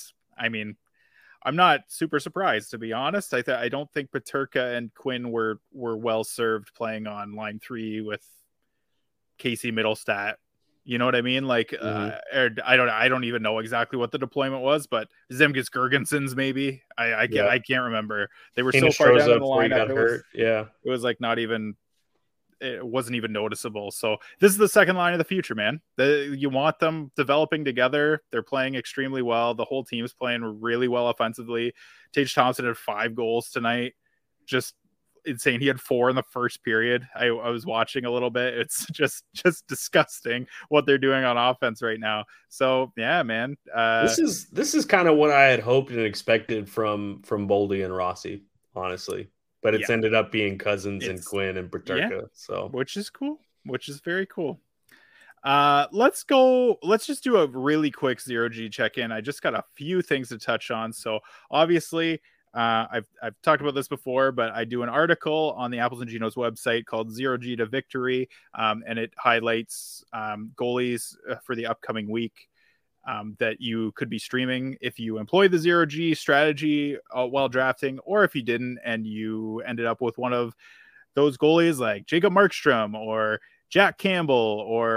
I'm not super surprised, to be honest. I don't think Peterka and Quinn were well served playing on line 3 with Casey Middlestat. You know what I mean? Like, I don't even know exactly what the deployment was, but Zemgus Girgensons maybe. I can't remember. They were so far down in the lineup. It was like not even. It wasn't even noticeable. So this is the second line of the future, man. You want them developing together. They're playing extremely well. The whole team is playing really well offensively. Tage Thompson had 5 goals tonight. Just insane. He had 4 in the first period. I was watching a little bit. It's just disgusting what they're doing on offense right now. So yeah, man. This is kind of what I had hoped and expected from Boldy and Rossi, honestly. But it's ended up being Cousins and Quinn and Peterka. So which is cool. Which is very cool. Let's just do a really quick Zero G check-in. I just got a few things to touch on. So obviously, I've talked about this before, but I do an article on the Apples and Ginos website called Zero G to Victory, and it highlights goalies for the upcoming week that you could be streaming if you employ the Zero G strategy while drafting, or if you didn't and you ended up with one of those goalies like Jacob Markstrom or Jack Campbell or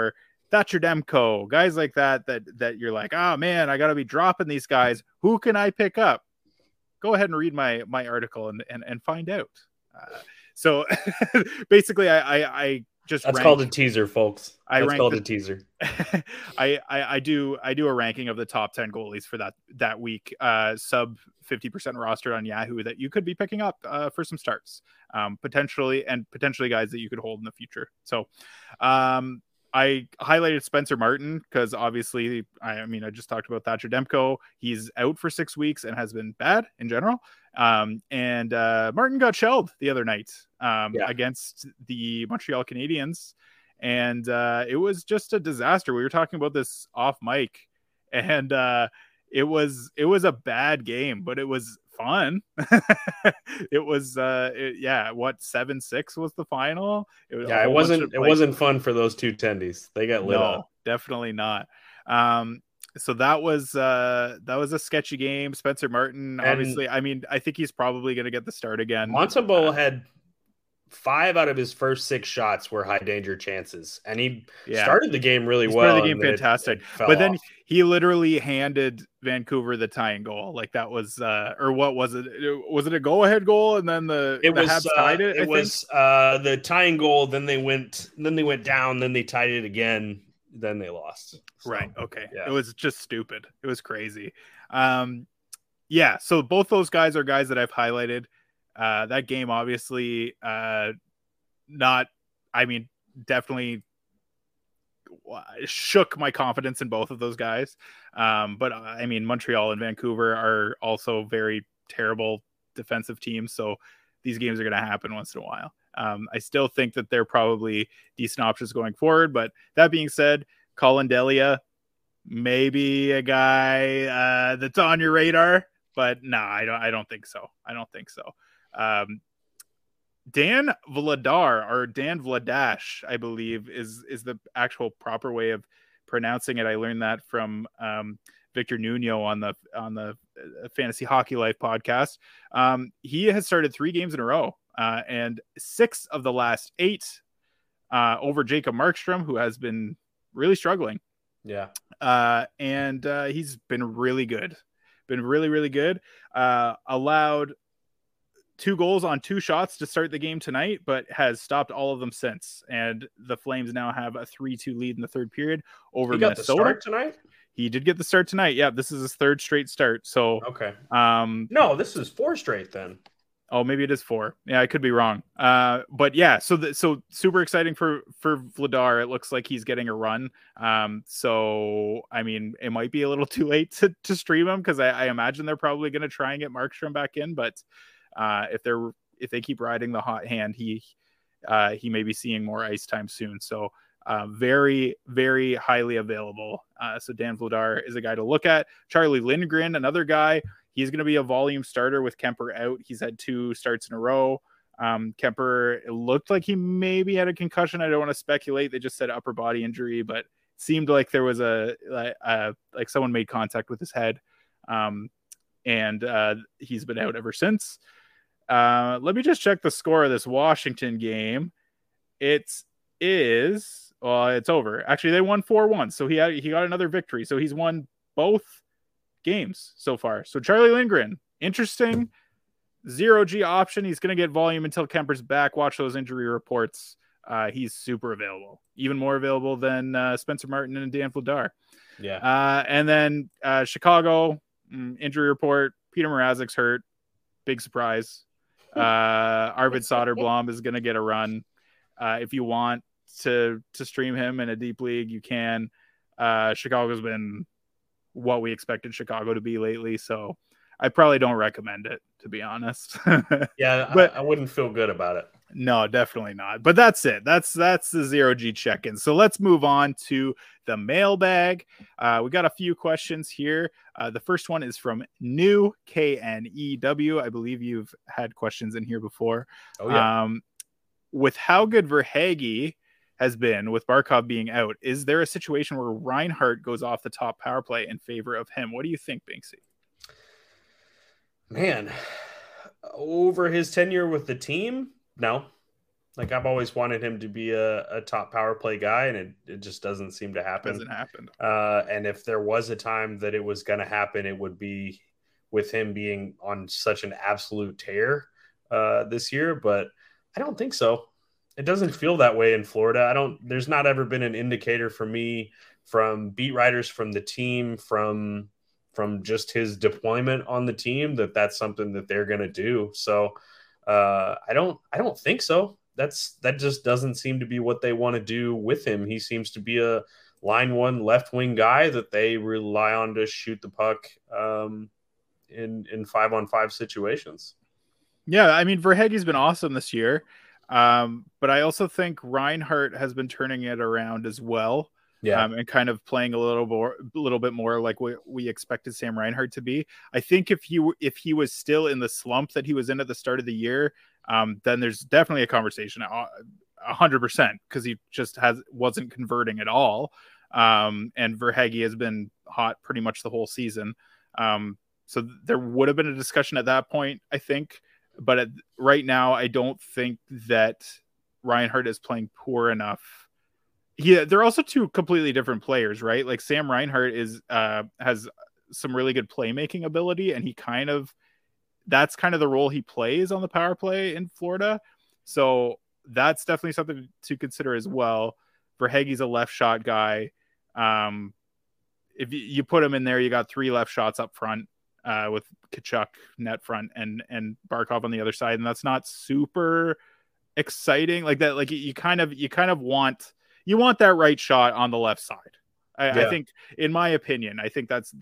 Thatcher Demko, guys like that you're like, oh man, I got to be dropping these guys. Who can I pick up? Go ahead and read my article and find out. So basically, I just that's called a teaser, folks. That's called a teaser. I do a ranking of the top 10 goalies for that week, sub 50% roster on Yahoo that you could be picking up for some starts, potentially guys that you could hold in the future. So I highlighted Spencer Martin because obviously, I just talked about Thatcher Demko. He's out for 6 weeks and has been bad in general. And Martin got shelled the other night against the Montreal Canadiens. And it was just a disaster. We were talking about this off mic, and it was a bad game, but it was fun. It was 7-6 was the final. It wasn't fun for those two tendies. They got lit up. Definitely not. So that was a sketchy game. Spencer Martin, obviously, I think he's probably going to get the start again. Montembeault had 5 out of his first 6 shots were high danger chances, and he started the game really well. Started the game fantastic, but then he literally handed Vancouver the tying goal. Like that was, or what was it? Was it a go-ahead goal? And then the Habs tied it. It was the tying goal. Then they went down. Then they tied it again. Then they lost. So, right. Okay. Yeah. It was just stupid. It was crazy. So both those guys are guys that I've highlighted. That game, obviously, definitely shook my confidence in both of those guys. But Montreal and Vancouver are also very terrible defensive teams. So these games are going to happen once in a while. I still think that they're probably decent options going forward. But that being said, Colin Delia, maybe a guy that's on your radar. But no, I don't think so. Dan Vladar, or Dan Vladash, I believe is the actual proper way of pronouncing it. I learned that from Victor Nuno on the Fantasy Hockey Life podcast. He has started 3 games in a row, and 6 of the last 8 over Jacob Markstrom, who has been really struggling. Yeah. And he's been really good. Been really, really good. Allowed 2 goals on 2 shots to start the game tonight, but has stopped all of them since. And the Flames now have a 3-2 lead in the third period over Minnesota. The start tonight? He did get the start tonight. Yeah, this is his 3rd straight start. So okay. No, this is 4 straight then. Oh, maybe it is 4. Yeah, I could be wrong. But yeah, so super exciting for Vladar. It looks like he's getting a run. So it might be a little too late to stream him, because I imagine they're probably going to try and get Markstrom back in. But if they keep riding the hot hand, he may be seeing more ice time soon. So very, very highly available. So Dan Vladar is a guy to look at. Charlie Lindgren, another guy. He's going to be a volume starter with Kemper out. He's had 2 starts in a row. Kemper, it looked like he maybe had a concussion. I don't want to speculate. They just said upper body injury, but it seemed like there was like someone made contact with his head. And he's been out ever since. Let me just check the score of this Washington game. It's over. Actually, they won 4-1. So he got another victory. So he's won both games so far. So Charlie Lindgren, interesting. 0G option. He's going to get volume until Kemper's back. Watch those injury reports. He's super available, even more available than Spencer Martin and Dan Vladar. Yeah. And then Chicago, injury report. Peter Mrazek's hurt. Big surprise. Arvid Soderblom is going to get a run. If you want to stream him in a deep league, you can. Chicago's been what we expected Chicago to be lately, so I probably don't recommend it, to be honest. Yeah, but I wouldn't feel good about it. No, definitely not. But that's it. That's the 0G check-in. So let's move on to the mailbag. We got a few questions here. The first one is from New KNEW. I believe you've had questions in here before. Oh, yeah. With how good Verhaeghe has been with Barkov being out, is there a situation where Reinhart goes off the top power play in favor of him? What do you think, Binksy? Man, over his tenure with the team, no, Like I've always wanted him to be a top power play guy, and it just doesn't seem to happen. Hasn't happened. And if there was a time that it was going to happen, it would be with him being on such an absolute tear this year. But I don't think so. It doesn't feel that way in Florida. There's not ever been an indicator for me from beat writers, from the team, from just his deployment on the team that that's something that they're going to do. So I don't think so. That just doesn't seem to be what they want to do with him. He seems to be a line one left wing guy that they rely on to shoot the puck in 5-on-5 situations. Yeah, I mean, Verhaeghe's been awesome this year. But I also think Reinhart has been turning it around as well. Yeah. And kind of playing a little bit more like we expected Sam Reinhart to be. I think if he was still in the slump that he was in at the start of the year, then there's definitely a conversation 100% because he just wasn't converting at all. And Verhaeghe has been hot pretty much the whole season. So there would have been a discussion at that point, I think. But right now, I don't think that Reinhart is playing poor enough. Yeah, they're also two completely different players, right? Like Sam Reinhart has some really good playmaking ability, and that's kind of the role he plays on the power play in Florida. So that's definitely something to consider as well. Verhaeghe's a left shot guy. If you put him in there, you got 3 left shots up front. With Tkachuk net front and Barkov on the other side, and that's not super exciting. Like that, like you kind of want that right shot on the left side. I think, in my opinion, I think that's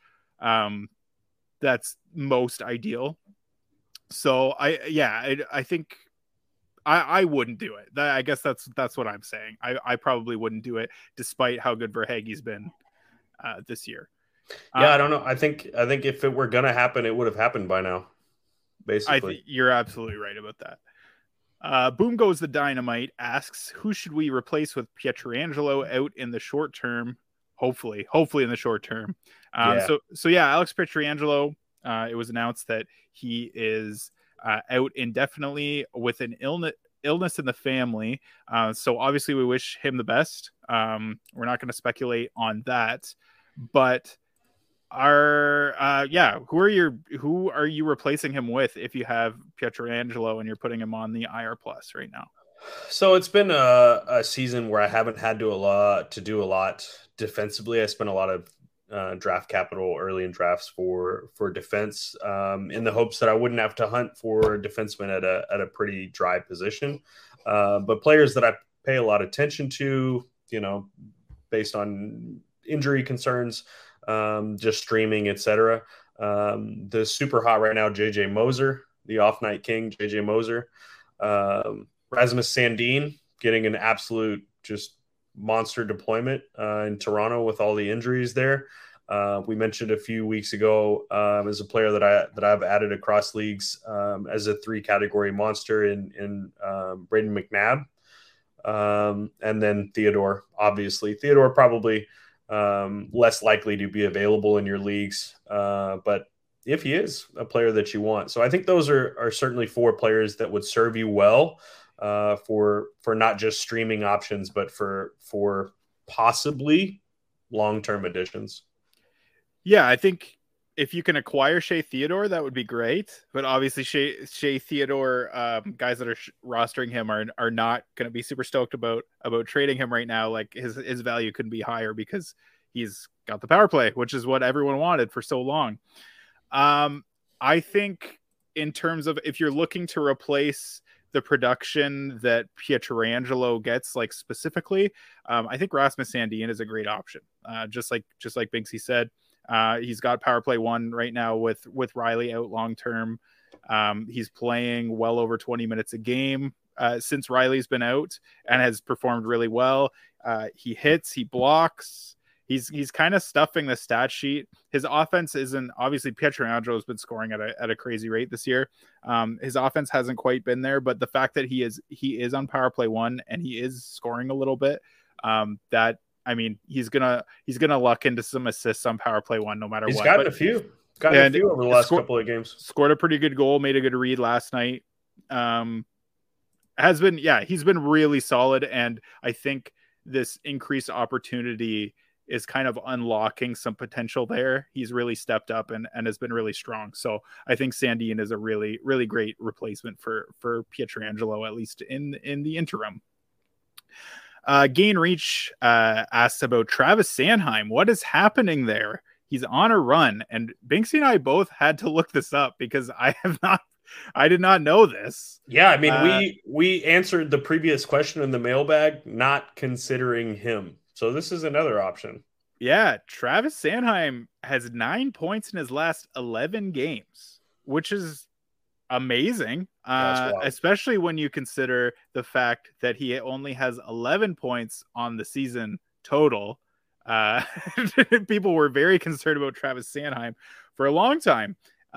most ideal. So I think I wouldn't do it. I guess that's what I'm saying. I probably wouldn't do it, despite how good Verhaeghe's been this year. Yeah, I don't know. I think if it were gonna happen, it would have happened by now. Basically, you're absolutely right about that. Boom Goes the Dynamite asks, who should we replace with Pietrangelo out in the short term? Hopefully in the short term. So Alex Pietrangelo. It was announced that he is out indefinitely with an illness in the family. So obviously we wish him the best. We're not going to speculate on that, but who are you replacing him with if you have Pietrangelo and you're putting him on the IR plus right now? So it's been a season where I haven't had to do a lot defensively. I spent a lot of draft capital early in drafts for defense in the hopes that I wouldn't have to hunt for defensemen at a pretty dry position. But players that I pay a lot of attention to, based on injury concerns, just streaming, etc. The super hot right now, JJ Moser, the off night king, JJ Moser. Rasmus Sandin getting an absolute just monster deployment in Toronto with all the injuries there. We mentioned a few weeks ago as a player that I've added across leagues as a 3-category monster in Braden McNabb, and then Theodore. Obviously, Theodore probably less likely to be available in your leagues, but if he is a player that you want, so I think those are certainly 4 players that would serve you well. For not just streaming options, but for possibly long-term additions. Yeah, I think if you can acquire Shea Theodore, that would be great. But obviously, Shea Theodore, guys that are rostering him are not going to be super stoked about trading him right now. Like his value couldn't be higher because he's got the power play, which is what everyone wanted for so long. I think in terms of if you're looking to replace the production that Pietrangelo gets, like specifically, I think Rasmus Sandin is a great option. Just like Binksy said, he's got power play 1 right now with Riley out long term. He's playing well over 20 minutes a game since Riley's been out and has performed really well. He hits, he blocks. He's kind of stuffing the stat sheet. His offense isn't, obviously Pietrangelo has been scoring at a crazy rate this year. His offense hasn't quite been there, but the fact that he is on power play 1 and he is scoring a little bit, he's gonna luck into some assists on power play 1 no matter what. He's gotten a few over the last couple of games. Scored a pretty good goal, made a good read last night. Has been, yeah, he's been really solid. And I think this increased opportunity is kind of unlocking some potential there. He's really stepped up and has been really strong. So I think Sandin is a really, really great replacement for Pietrangelo, at least in the interim. Gain Reach asks about Travis Sanheim. What is happening there? He's on a run. And Binksy and I both had to look this up because I did not know this. Yeah, I mean, we answered the previous question in the mailbag, not considering him. So this is another option. Yeah, Travis Sanheim has 9 points in his last 11 games, which is amazing, especially when you consider the fact that he only has 11 points on the season total. People were very concerned about Travis Sanheim for a long time.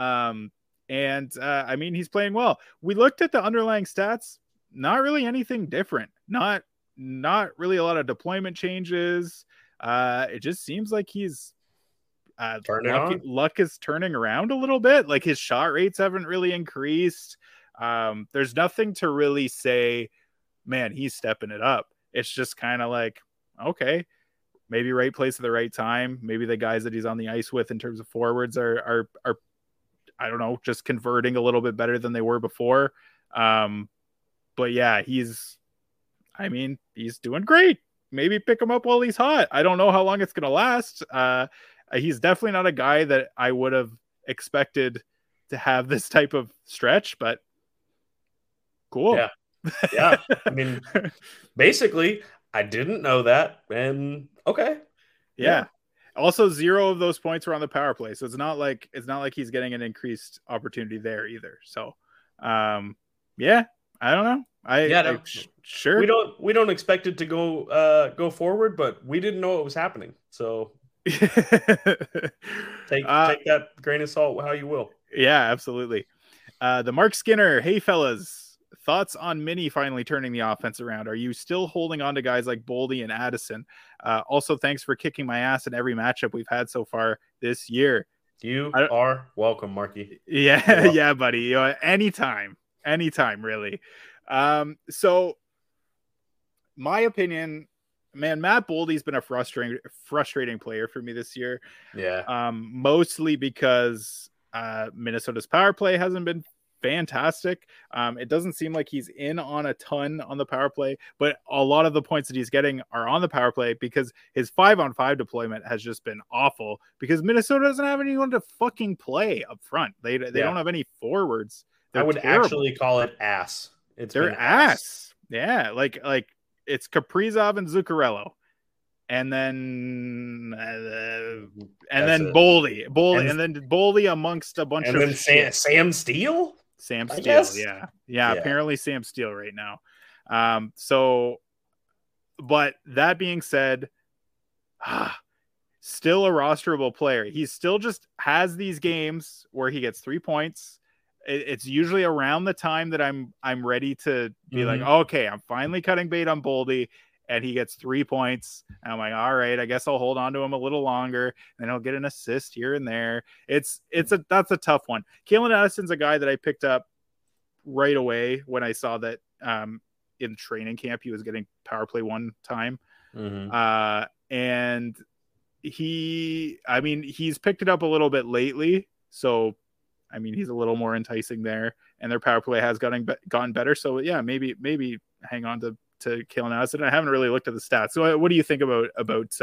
I mean, he's playing well. We looked at the underlying stats, not really anything different. Not really a lot of deployment changes. It just seems like he's luck is turning around a little bit. Like his shot rates haven't really increased. There's nothing to really say, man, he's stepping it up. It's just kind of like, okay, maybe right place at the right time. Maybe the guys that he's on the ice with in terms of forwards are I don't know, just converting a little bit better than they were before. But yeah, he's doing great. Maybe pick him up while he's hot. I don't know how long it's going to last. He's definitely not a guy that I would have expected to have this type of stretch, but cool. Yeah. I mean, basically, I didn't know that. And okay. Yeah. Also, 0 of those points were on the power play. So it's not like he's getting an increased opportunity there either. So, yeah, I don't know. Sure. We don't expect it to go forward, but we didn't know it was happening. So take that grain of salt how you will. Yeah, absolutely. The Mark Skinner. Hey, fellas. Thoughts on Mini finally turning the offense around? Are you still holding on to guys like Boldy and Addison? Also, thanks for kicking my ass in every matchup we've had so far this year. You are welcome, Marky. Yeah, yeah, buddy. Anytime, really. So, my opinion, man, Matt Boldy's been a frustrating player for me this year. Yeah. Mostly because Minnesota's power play hasn't been fantastic. It doesn't seem like he's in on a ton on the power play, but a lot of the points that he's getting are on the power play because his 5-on-5 deployment has just been awful because Minnesota doesn't have anyone to fucking play up front. They don't have any forwards. I would actually call it ass. They're ass. Yeah, like it's Kaprizov and Zuccarello. And then Boldy, and then Boldy amongst a bunch of Sam Steele. Sam Steele, yeah. Apparently Sam Steele right now. But that being said, still a rosterable player. He still just has these games where he gets 3 points. It's usually around the time that I'm ready to be like, okay, I'm finally cutting bait on Boldy. And he gets 3 points. And I'm like, all right, I guess I'll hold on to him a little longer. And he'll get an assist here and there. That's a tough one. Calen Addison's a guy that I picked up right away when I saw that in training camp he was getting power play 1 time. And he's picked it up a little bit lately. So, I mean, he's a little more enticing there. And their power play has gotten better. So, yeah, maybe hang on to Calen Addison. I haven't really looked at the stats. So what do you think about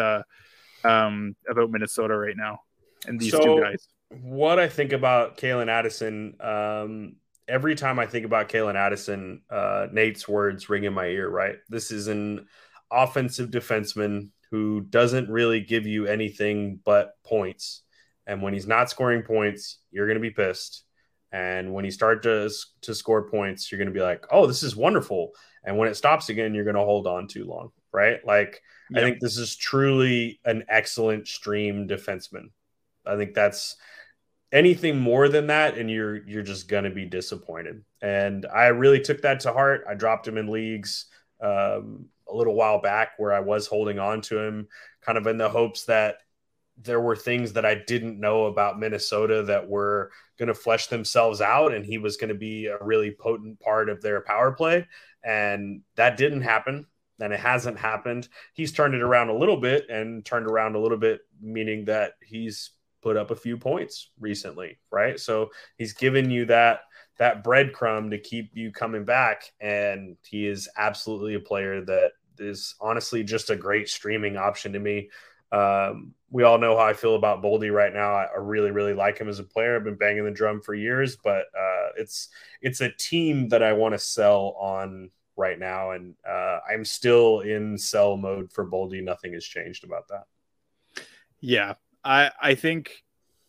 Minnesota right now and these two guys? What I think about Calen Addison, every time I think about Calen Addison, Nate's words ring in my ear, right? This is an offensive defenseman who doesn't really give you anything but points. And when he's not scoring points, you're going to be pissed. And when he starts to score points, you're going to be like, oh, this is wonderful. And when it stops again, you're going to hold on too long, right? Like, I think this is truly an excellent stream defenseman. I think that's anything more than that, and you're just going to be disappointed. And I really took that to heart. I dropped him in leagues a little while back where I was holding on to him kind of in the hopes that there were things that I didn't know about Minnesota that were going to flesh themselves out, and he was going to be a really potent part of their power play. And that didn't happen, and it hasn't happened. He's turned it around a little bit, and turned around a little bit, meaning that he's put up a few points recently, right? So he's given you that breadcrumb to keep you coming back, and he is absolutely a player that is honestly just a great streaming option to me. We all know how I feel about Boldy right now. I really, really like him as a player. I've been banging the drum for years, but it's a team that I want to sell on right now, and I'm still in sell mode for Boldy. Nothing has changed about that. Yeah, I think.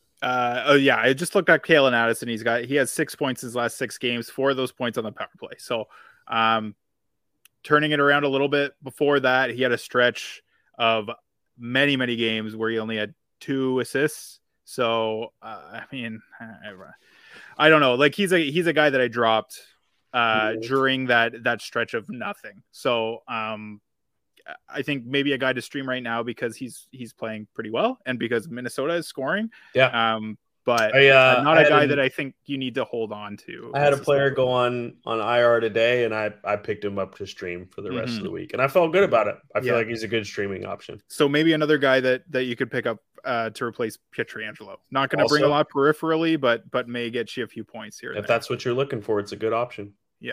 I just looked at Kalen Addison. He has 6 points in his last 6 games. 4 of those points on the power play. So, turning it around a little bit. Before that, he had a stretch of many, many games where he only had 2 assists. So, I mean, I don't know. Like he's a guy that I dropped during that stretch of nothing. So, I think maybe a guy to stream right now because he's playing pretty well and because Minnesota is scoring. Yeah. But not a guy that I think you need to hold on to. I had a player go on IR today, and I picked him up to stream for the rest of the week, and I felt good about it. I feel like he's a good streaming option. So maybe another guy that you could pick up to replace Pietrangelo. Not going to bring a lot peripherally, but may get you a few points here. If that's what you're looking for, it's a good option. Yeah.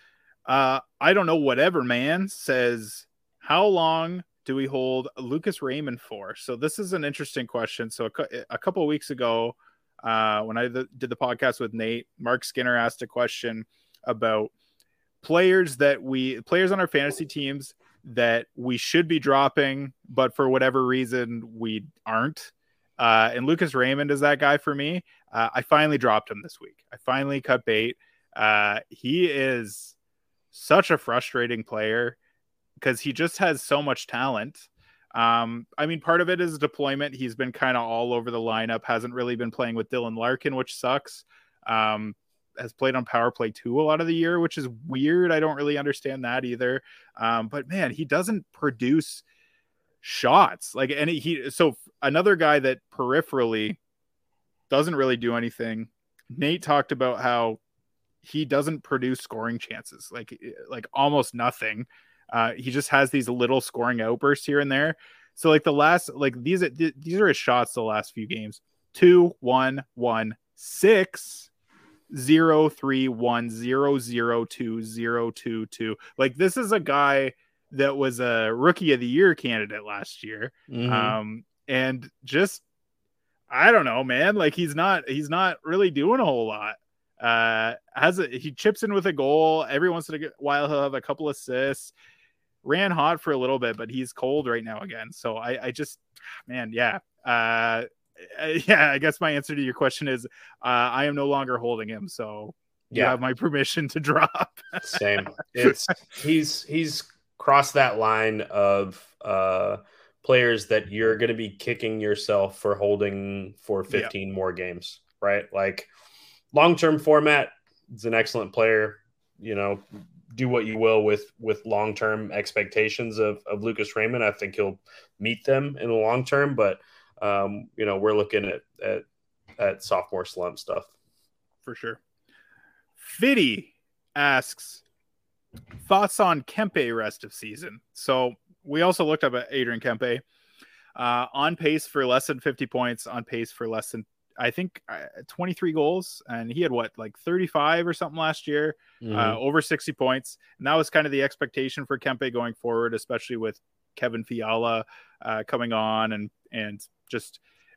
I don't know. Whatever man says. How long do we hold Lucas Raymond for? So this is an interesting question. So a couple of weeks ago, when I did the podcast with Nate, Mark Skinner asked a question about players on our fantasy teams that we should be dropping, but for whatever reason we aren't. And Lucas Raymond is that guy for me. I finally dropped him this week. I finally cut bait. He is such a frustrating player because he just has so much talent. I mean, part of it is deployment. He's been kind of all over the lineup, hasn't really been playing with Dylan Larkin, which sucks. Has played on power play 2 a lot of the year, which is weird. I don't really understand that either. But man, he doesn't produce shots. So another guy that peripherally doesn't really do anything. Nate talked about how he doesn't produce scoring chances, like almost nothing. He just has these little scoring outbursts here and there. So like these are his shots the last few games: 2, 1, 1, 6, 0, 3, 1, 0, 0, 2, 0, 2, 2. Like this is a guy that was a rookie of the year candidate last year. And just, I don't know, man, like he's not really doing a whole lot. He chips in with a goal every once in a while. He'll have a couple assists. Ran hot for a little bit, but he's cold right now again. So I just, man, yeah. I guess my answer to your question is I am no longer holding him. So you have my permission to drop. Same. He's crossed that line of players that you're going to be kicking yourself for holding for 15 more games, right? Like long-term format, is an excellent player, do what you will with long-term expectations of Lucas Raymond. I think he'll meet them in the long term, but we're looking at sophomore slump stuff for sure. Fiddy asks thoughts on Kempe rest of season. So we also looked up at Adrian Kempe, on pace for less than 50 points, on pace for less than, I think, 23 goals, and he had 35 or something last year, over 60 points. And that was kind of the expectation for Kempe going forward, especially with Kevin Fiala coming on and just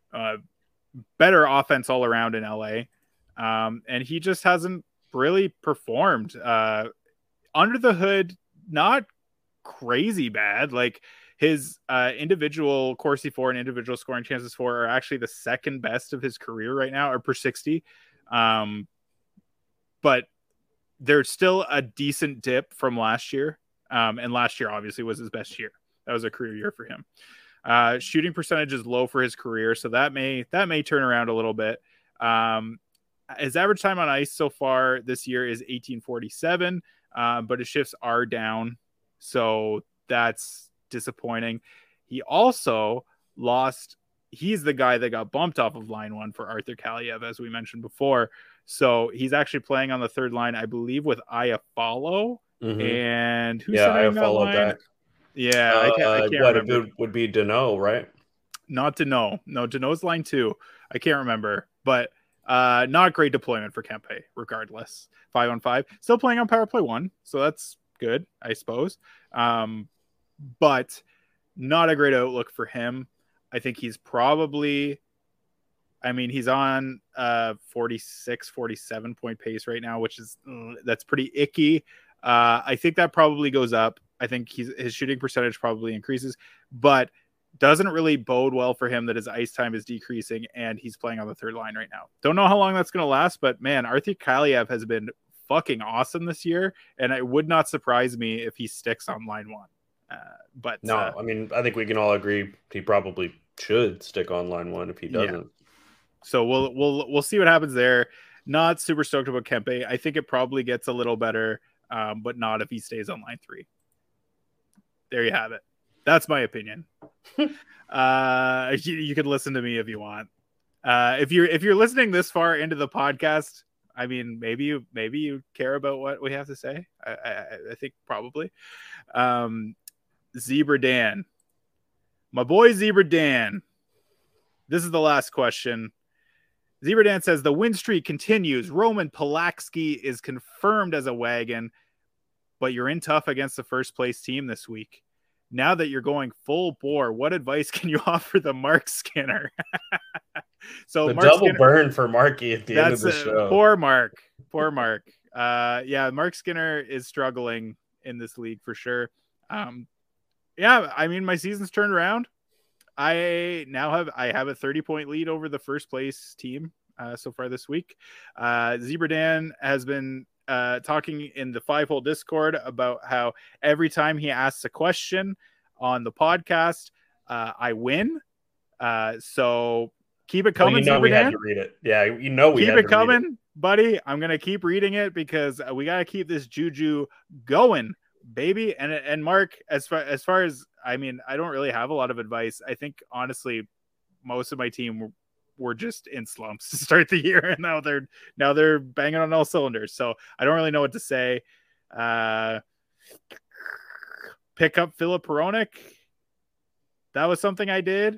better offense all around in LA. And he just hasn't really performed under the hood. Not crazy bad. Like his individual Corsi for and individual scoring chances for are actually the second best of his career right now, or per 60. But there's still a decent dip from last year. And last year obviously was his best year. That was a career year for him. Shooting percentage is low for his career, so that may turn around a little bit. His average time on ice so far this year is 1847, but his shifts are down, so that's disappointing. He also lost he's the guy that got bumped off of line 1 for Arthur Kaliev, as we mentioned before. So he's actually playing on the third line, I believe, with Iafallo. And who's centering that line? Back. Yeah, I can't remember. It would be Danault, right? Not Danault. No, Danault's line 2. I can't remember. But not great deployment for Kempe, regardless. 5-on-5. Still playing on power play 1, so that's good, I suppose. But not a great outlook for him. I think he's probably, he's on 46, 47 point pace right now, which is, that's pretty icky. I think that probably goes up. I think his shooting percentage probably increases, but doesn't really bode well for him that his ice time is decreasing and he's playing on the third line right now. Don't know how long that's going to last, but man, Arthur Kaliev has been fucking awesome this year, and it would not surprise me if he sticks on line 1. But no, I think we can all agree he probably should stick on line 1 if he doesn't. Yeah. So we'll see what happens there. Not super stoked about Kempe. I think it probably gets a little better, but not if he stays on line 3. There you have it. That's my opinion. You can listen to me if you want. If you're listening this far into the podcast, maybe you care about what we have to say. I think probably. Zebra Dan, my boy Zebra Dan. This is the last question. Zebra Dan says the win streak continues. Roman Pulaski is confirmed as a wagon, but you're in tough against the first place team this week. Now that you're going full bore, what advice can you offer the Mark Skinner? So the Mark double Skinner, burn for Marky at the end of the show. Poor Mark. Mark Skinner is struggling in this league for sure. My season's turned around. I have a 30-point lead over the first place team so far this week. Zebra Dan has been talking in the 5-hole Discord about how every time he asks a question on the podcast, I win. So keep it coming, Zebra we Dan. Had to read it. Yeah, we keep it coming, buddy. I'm gonna keep reading it because we gotta keep this juju going, baby. And Mark, as far as I don't really have a lot of advice. I think honestly, most of my team were just in slumps to start the year, and now they're banging on all cylinders. So I don't really know what to say. Pick up Filip Hronek. That was something I did.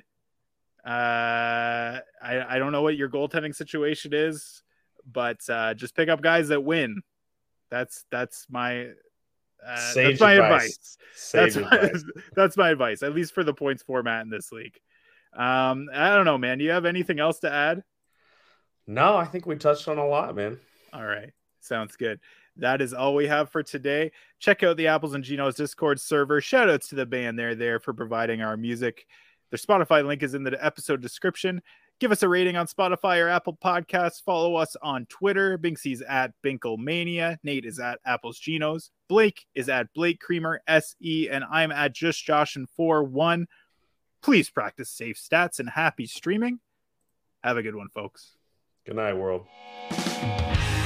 I don't know what your goaltending situation is, but just pick up guys that win. That's my advice. That's my advice, at least for the points format in this league. I don't know, man. Do you have anything else to add? No, I think we touched on a lot, man. All right. Sounds good. That is all we have for today. Check out the Apples and Ginos Discord server. Shout outs to the band there for providing our music. Their Spotify link is in the episode description. Give us a rating on Spotify or Apple Podcasts. Follow us on Twitter. Binksy's at Binklemania. Nate is at Apples Ginos. Blake is at Blake Creamer SE, and I'm at JustJoshin41. Please practice safe stats and happy streaming. Have a good one, folks. Good night, world.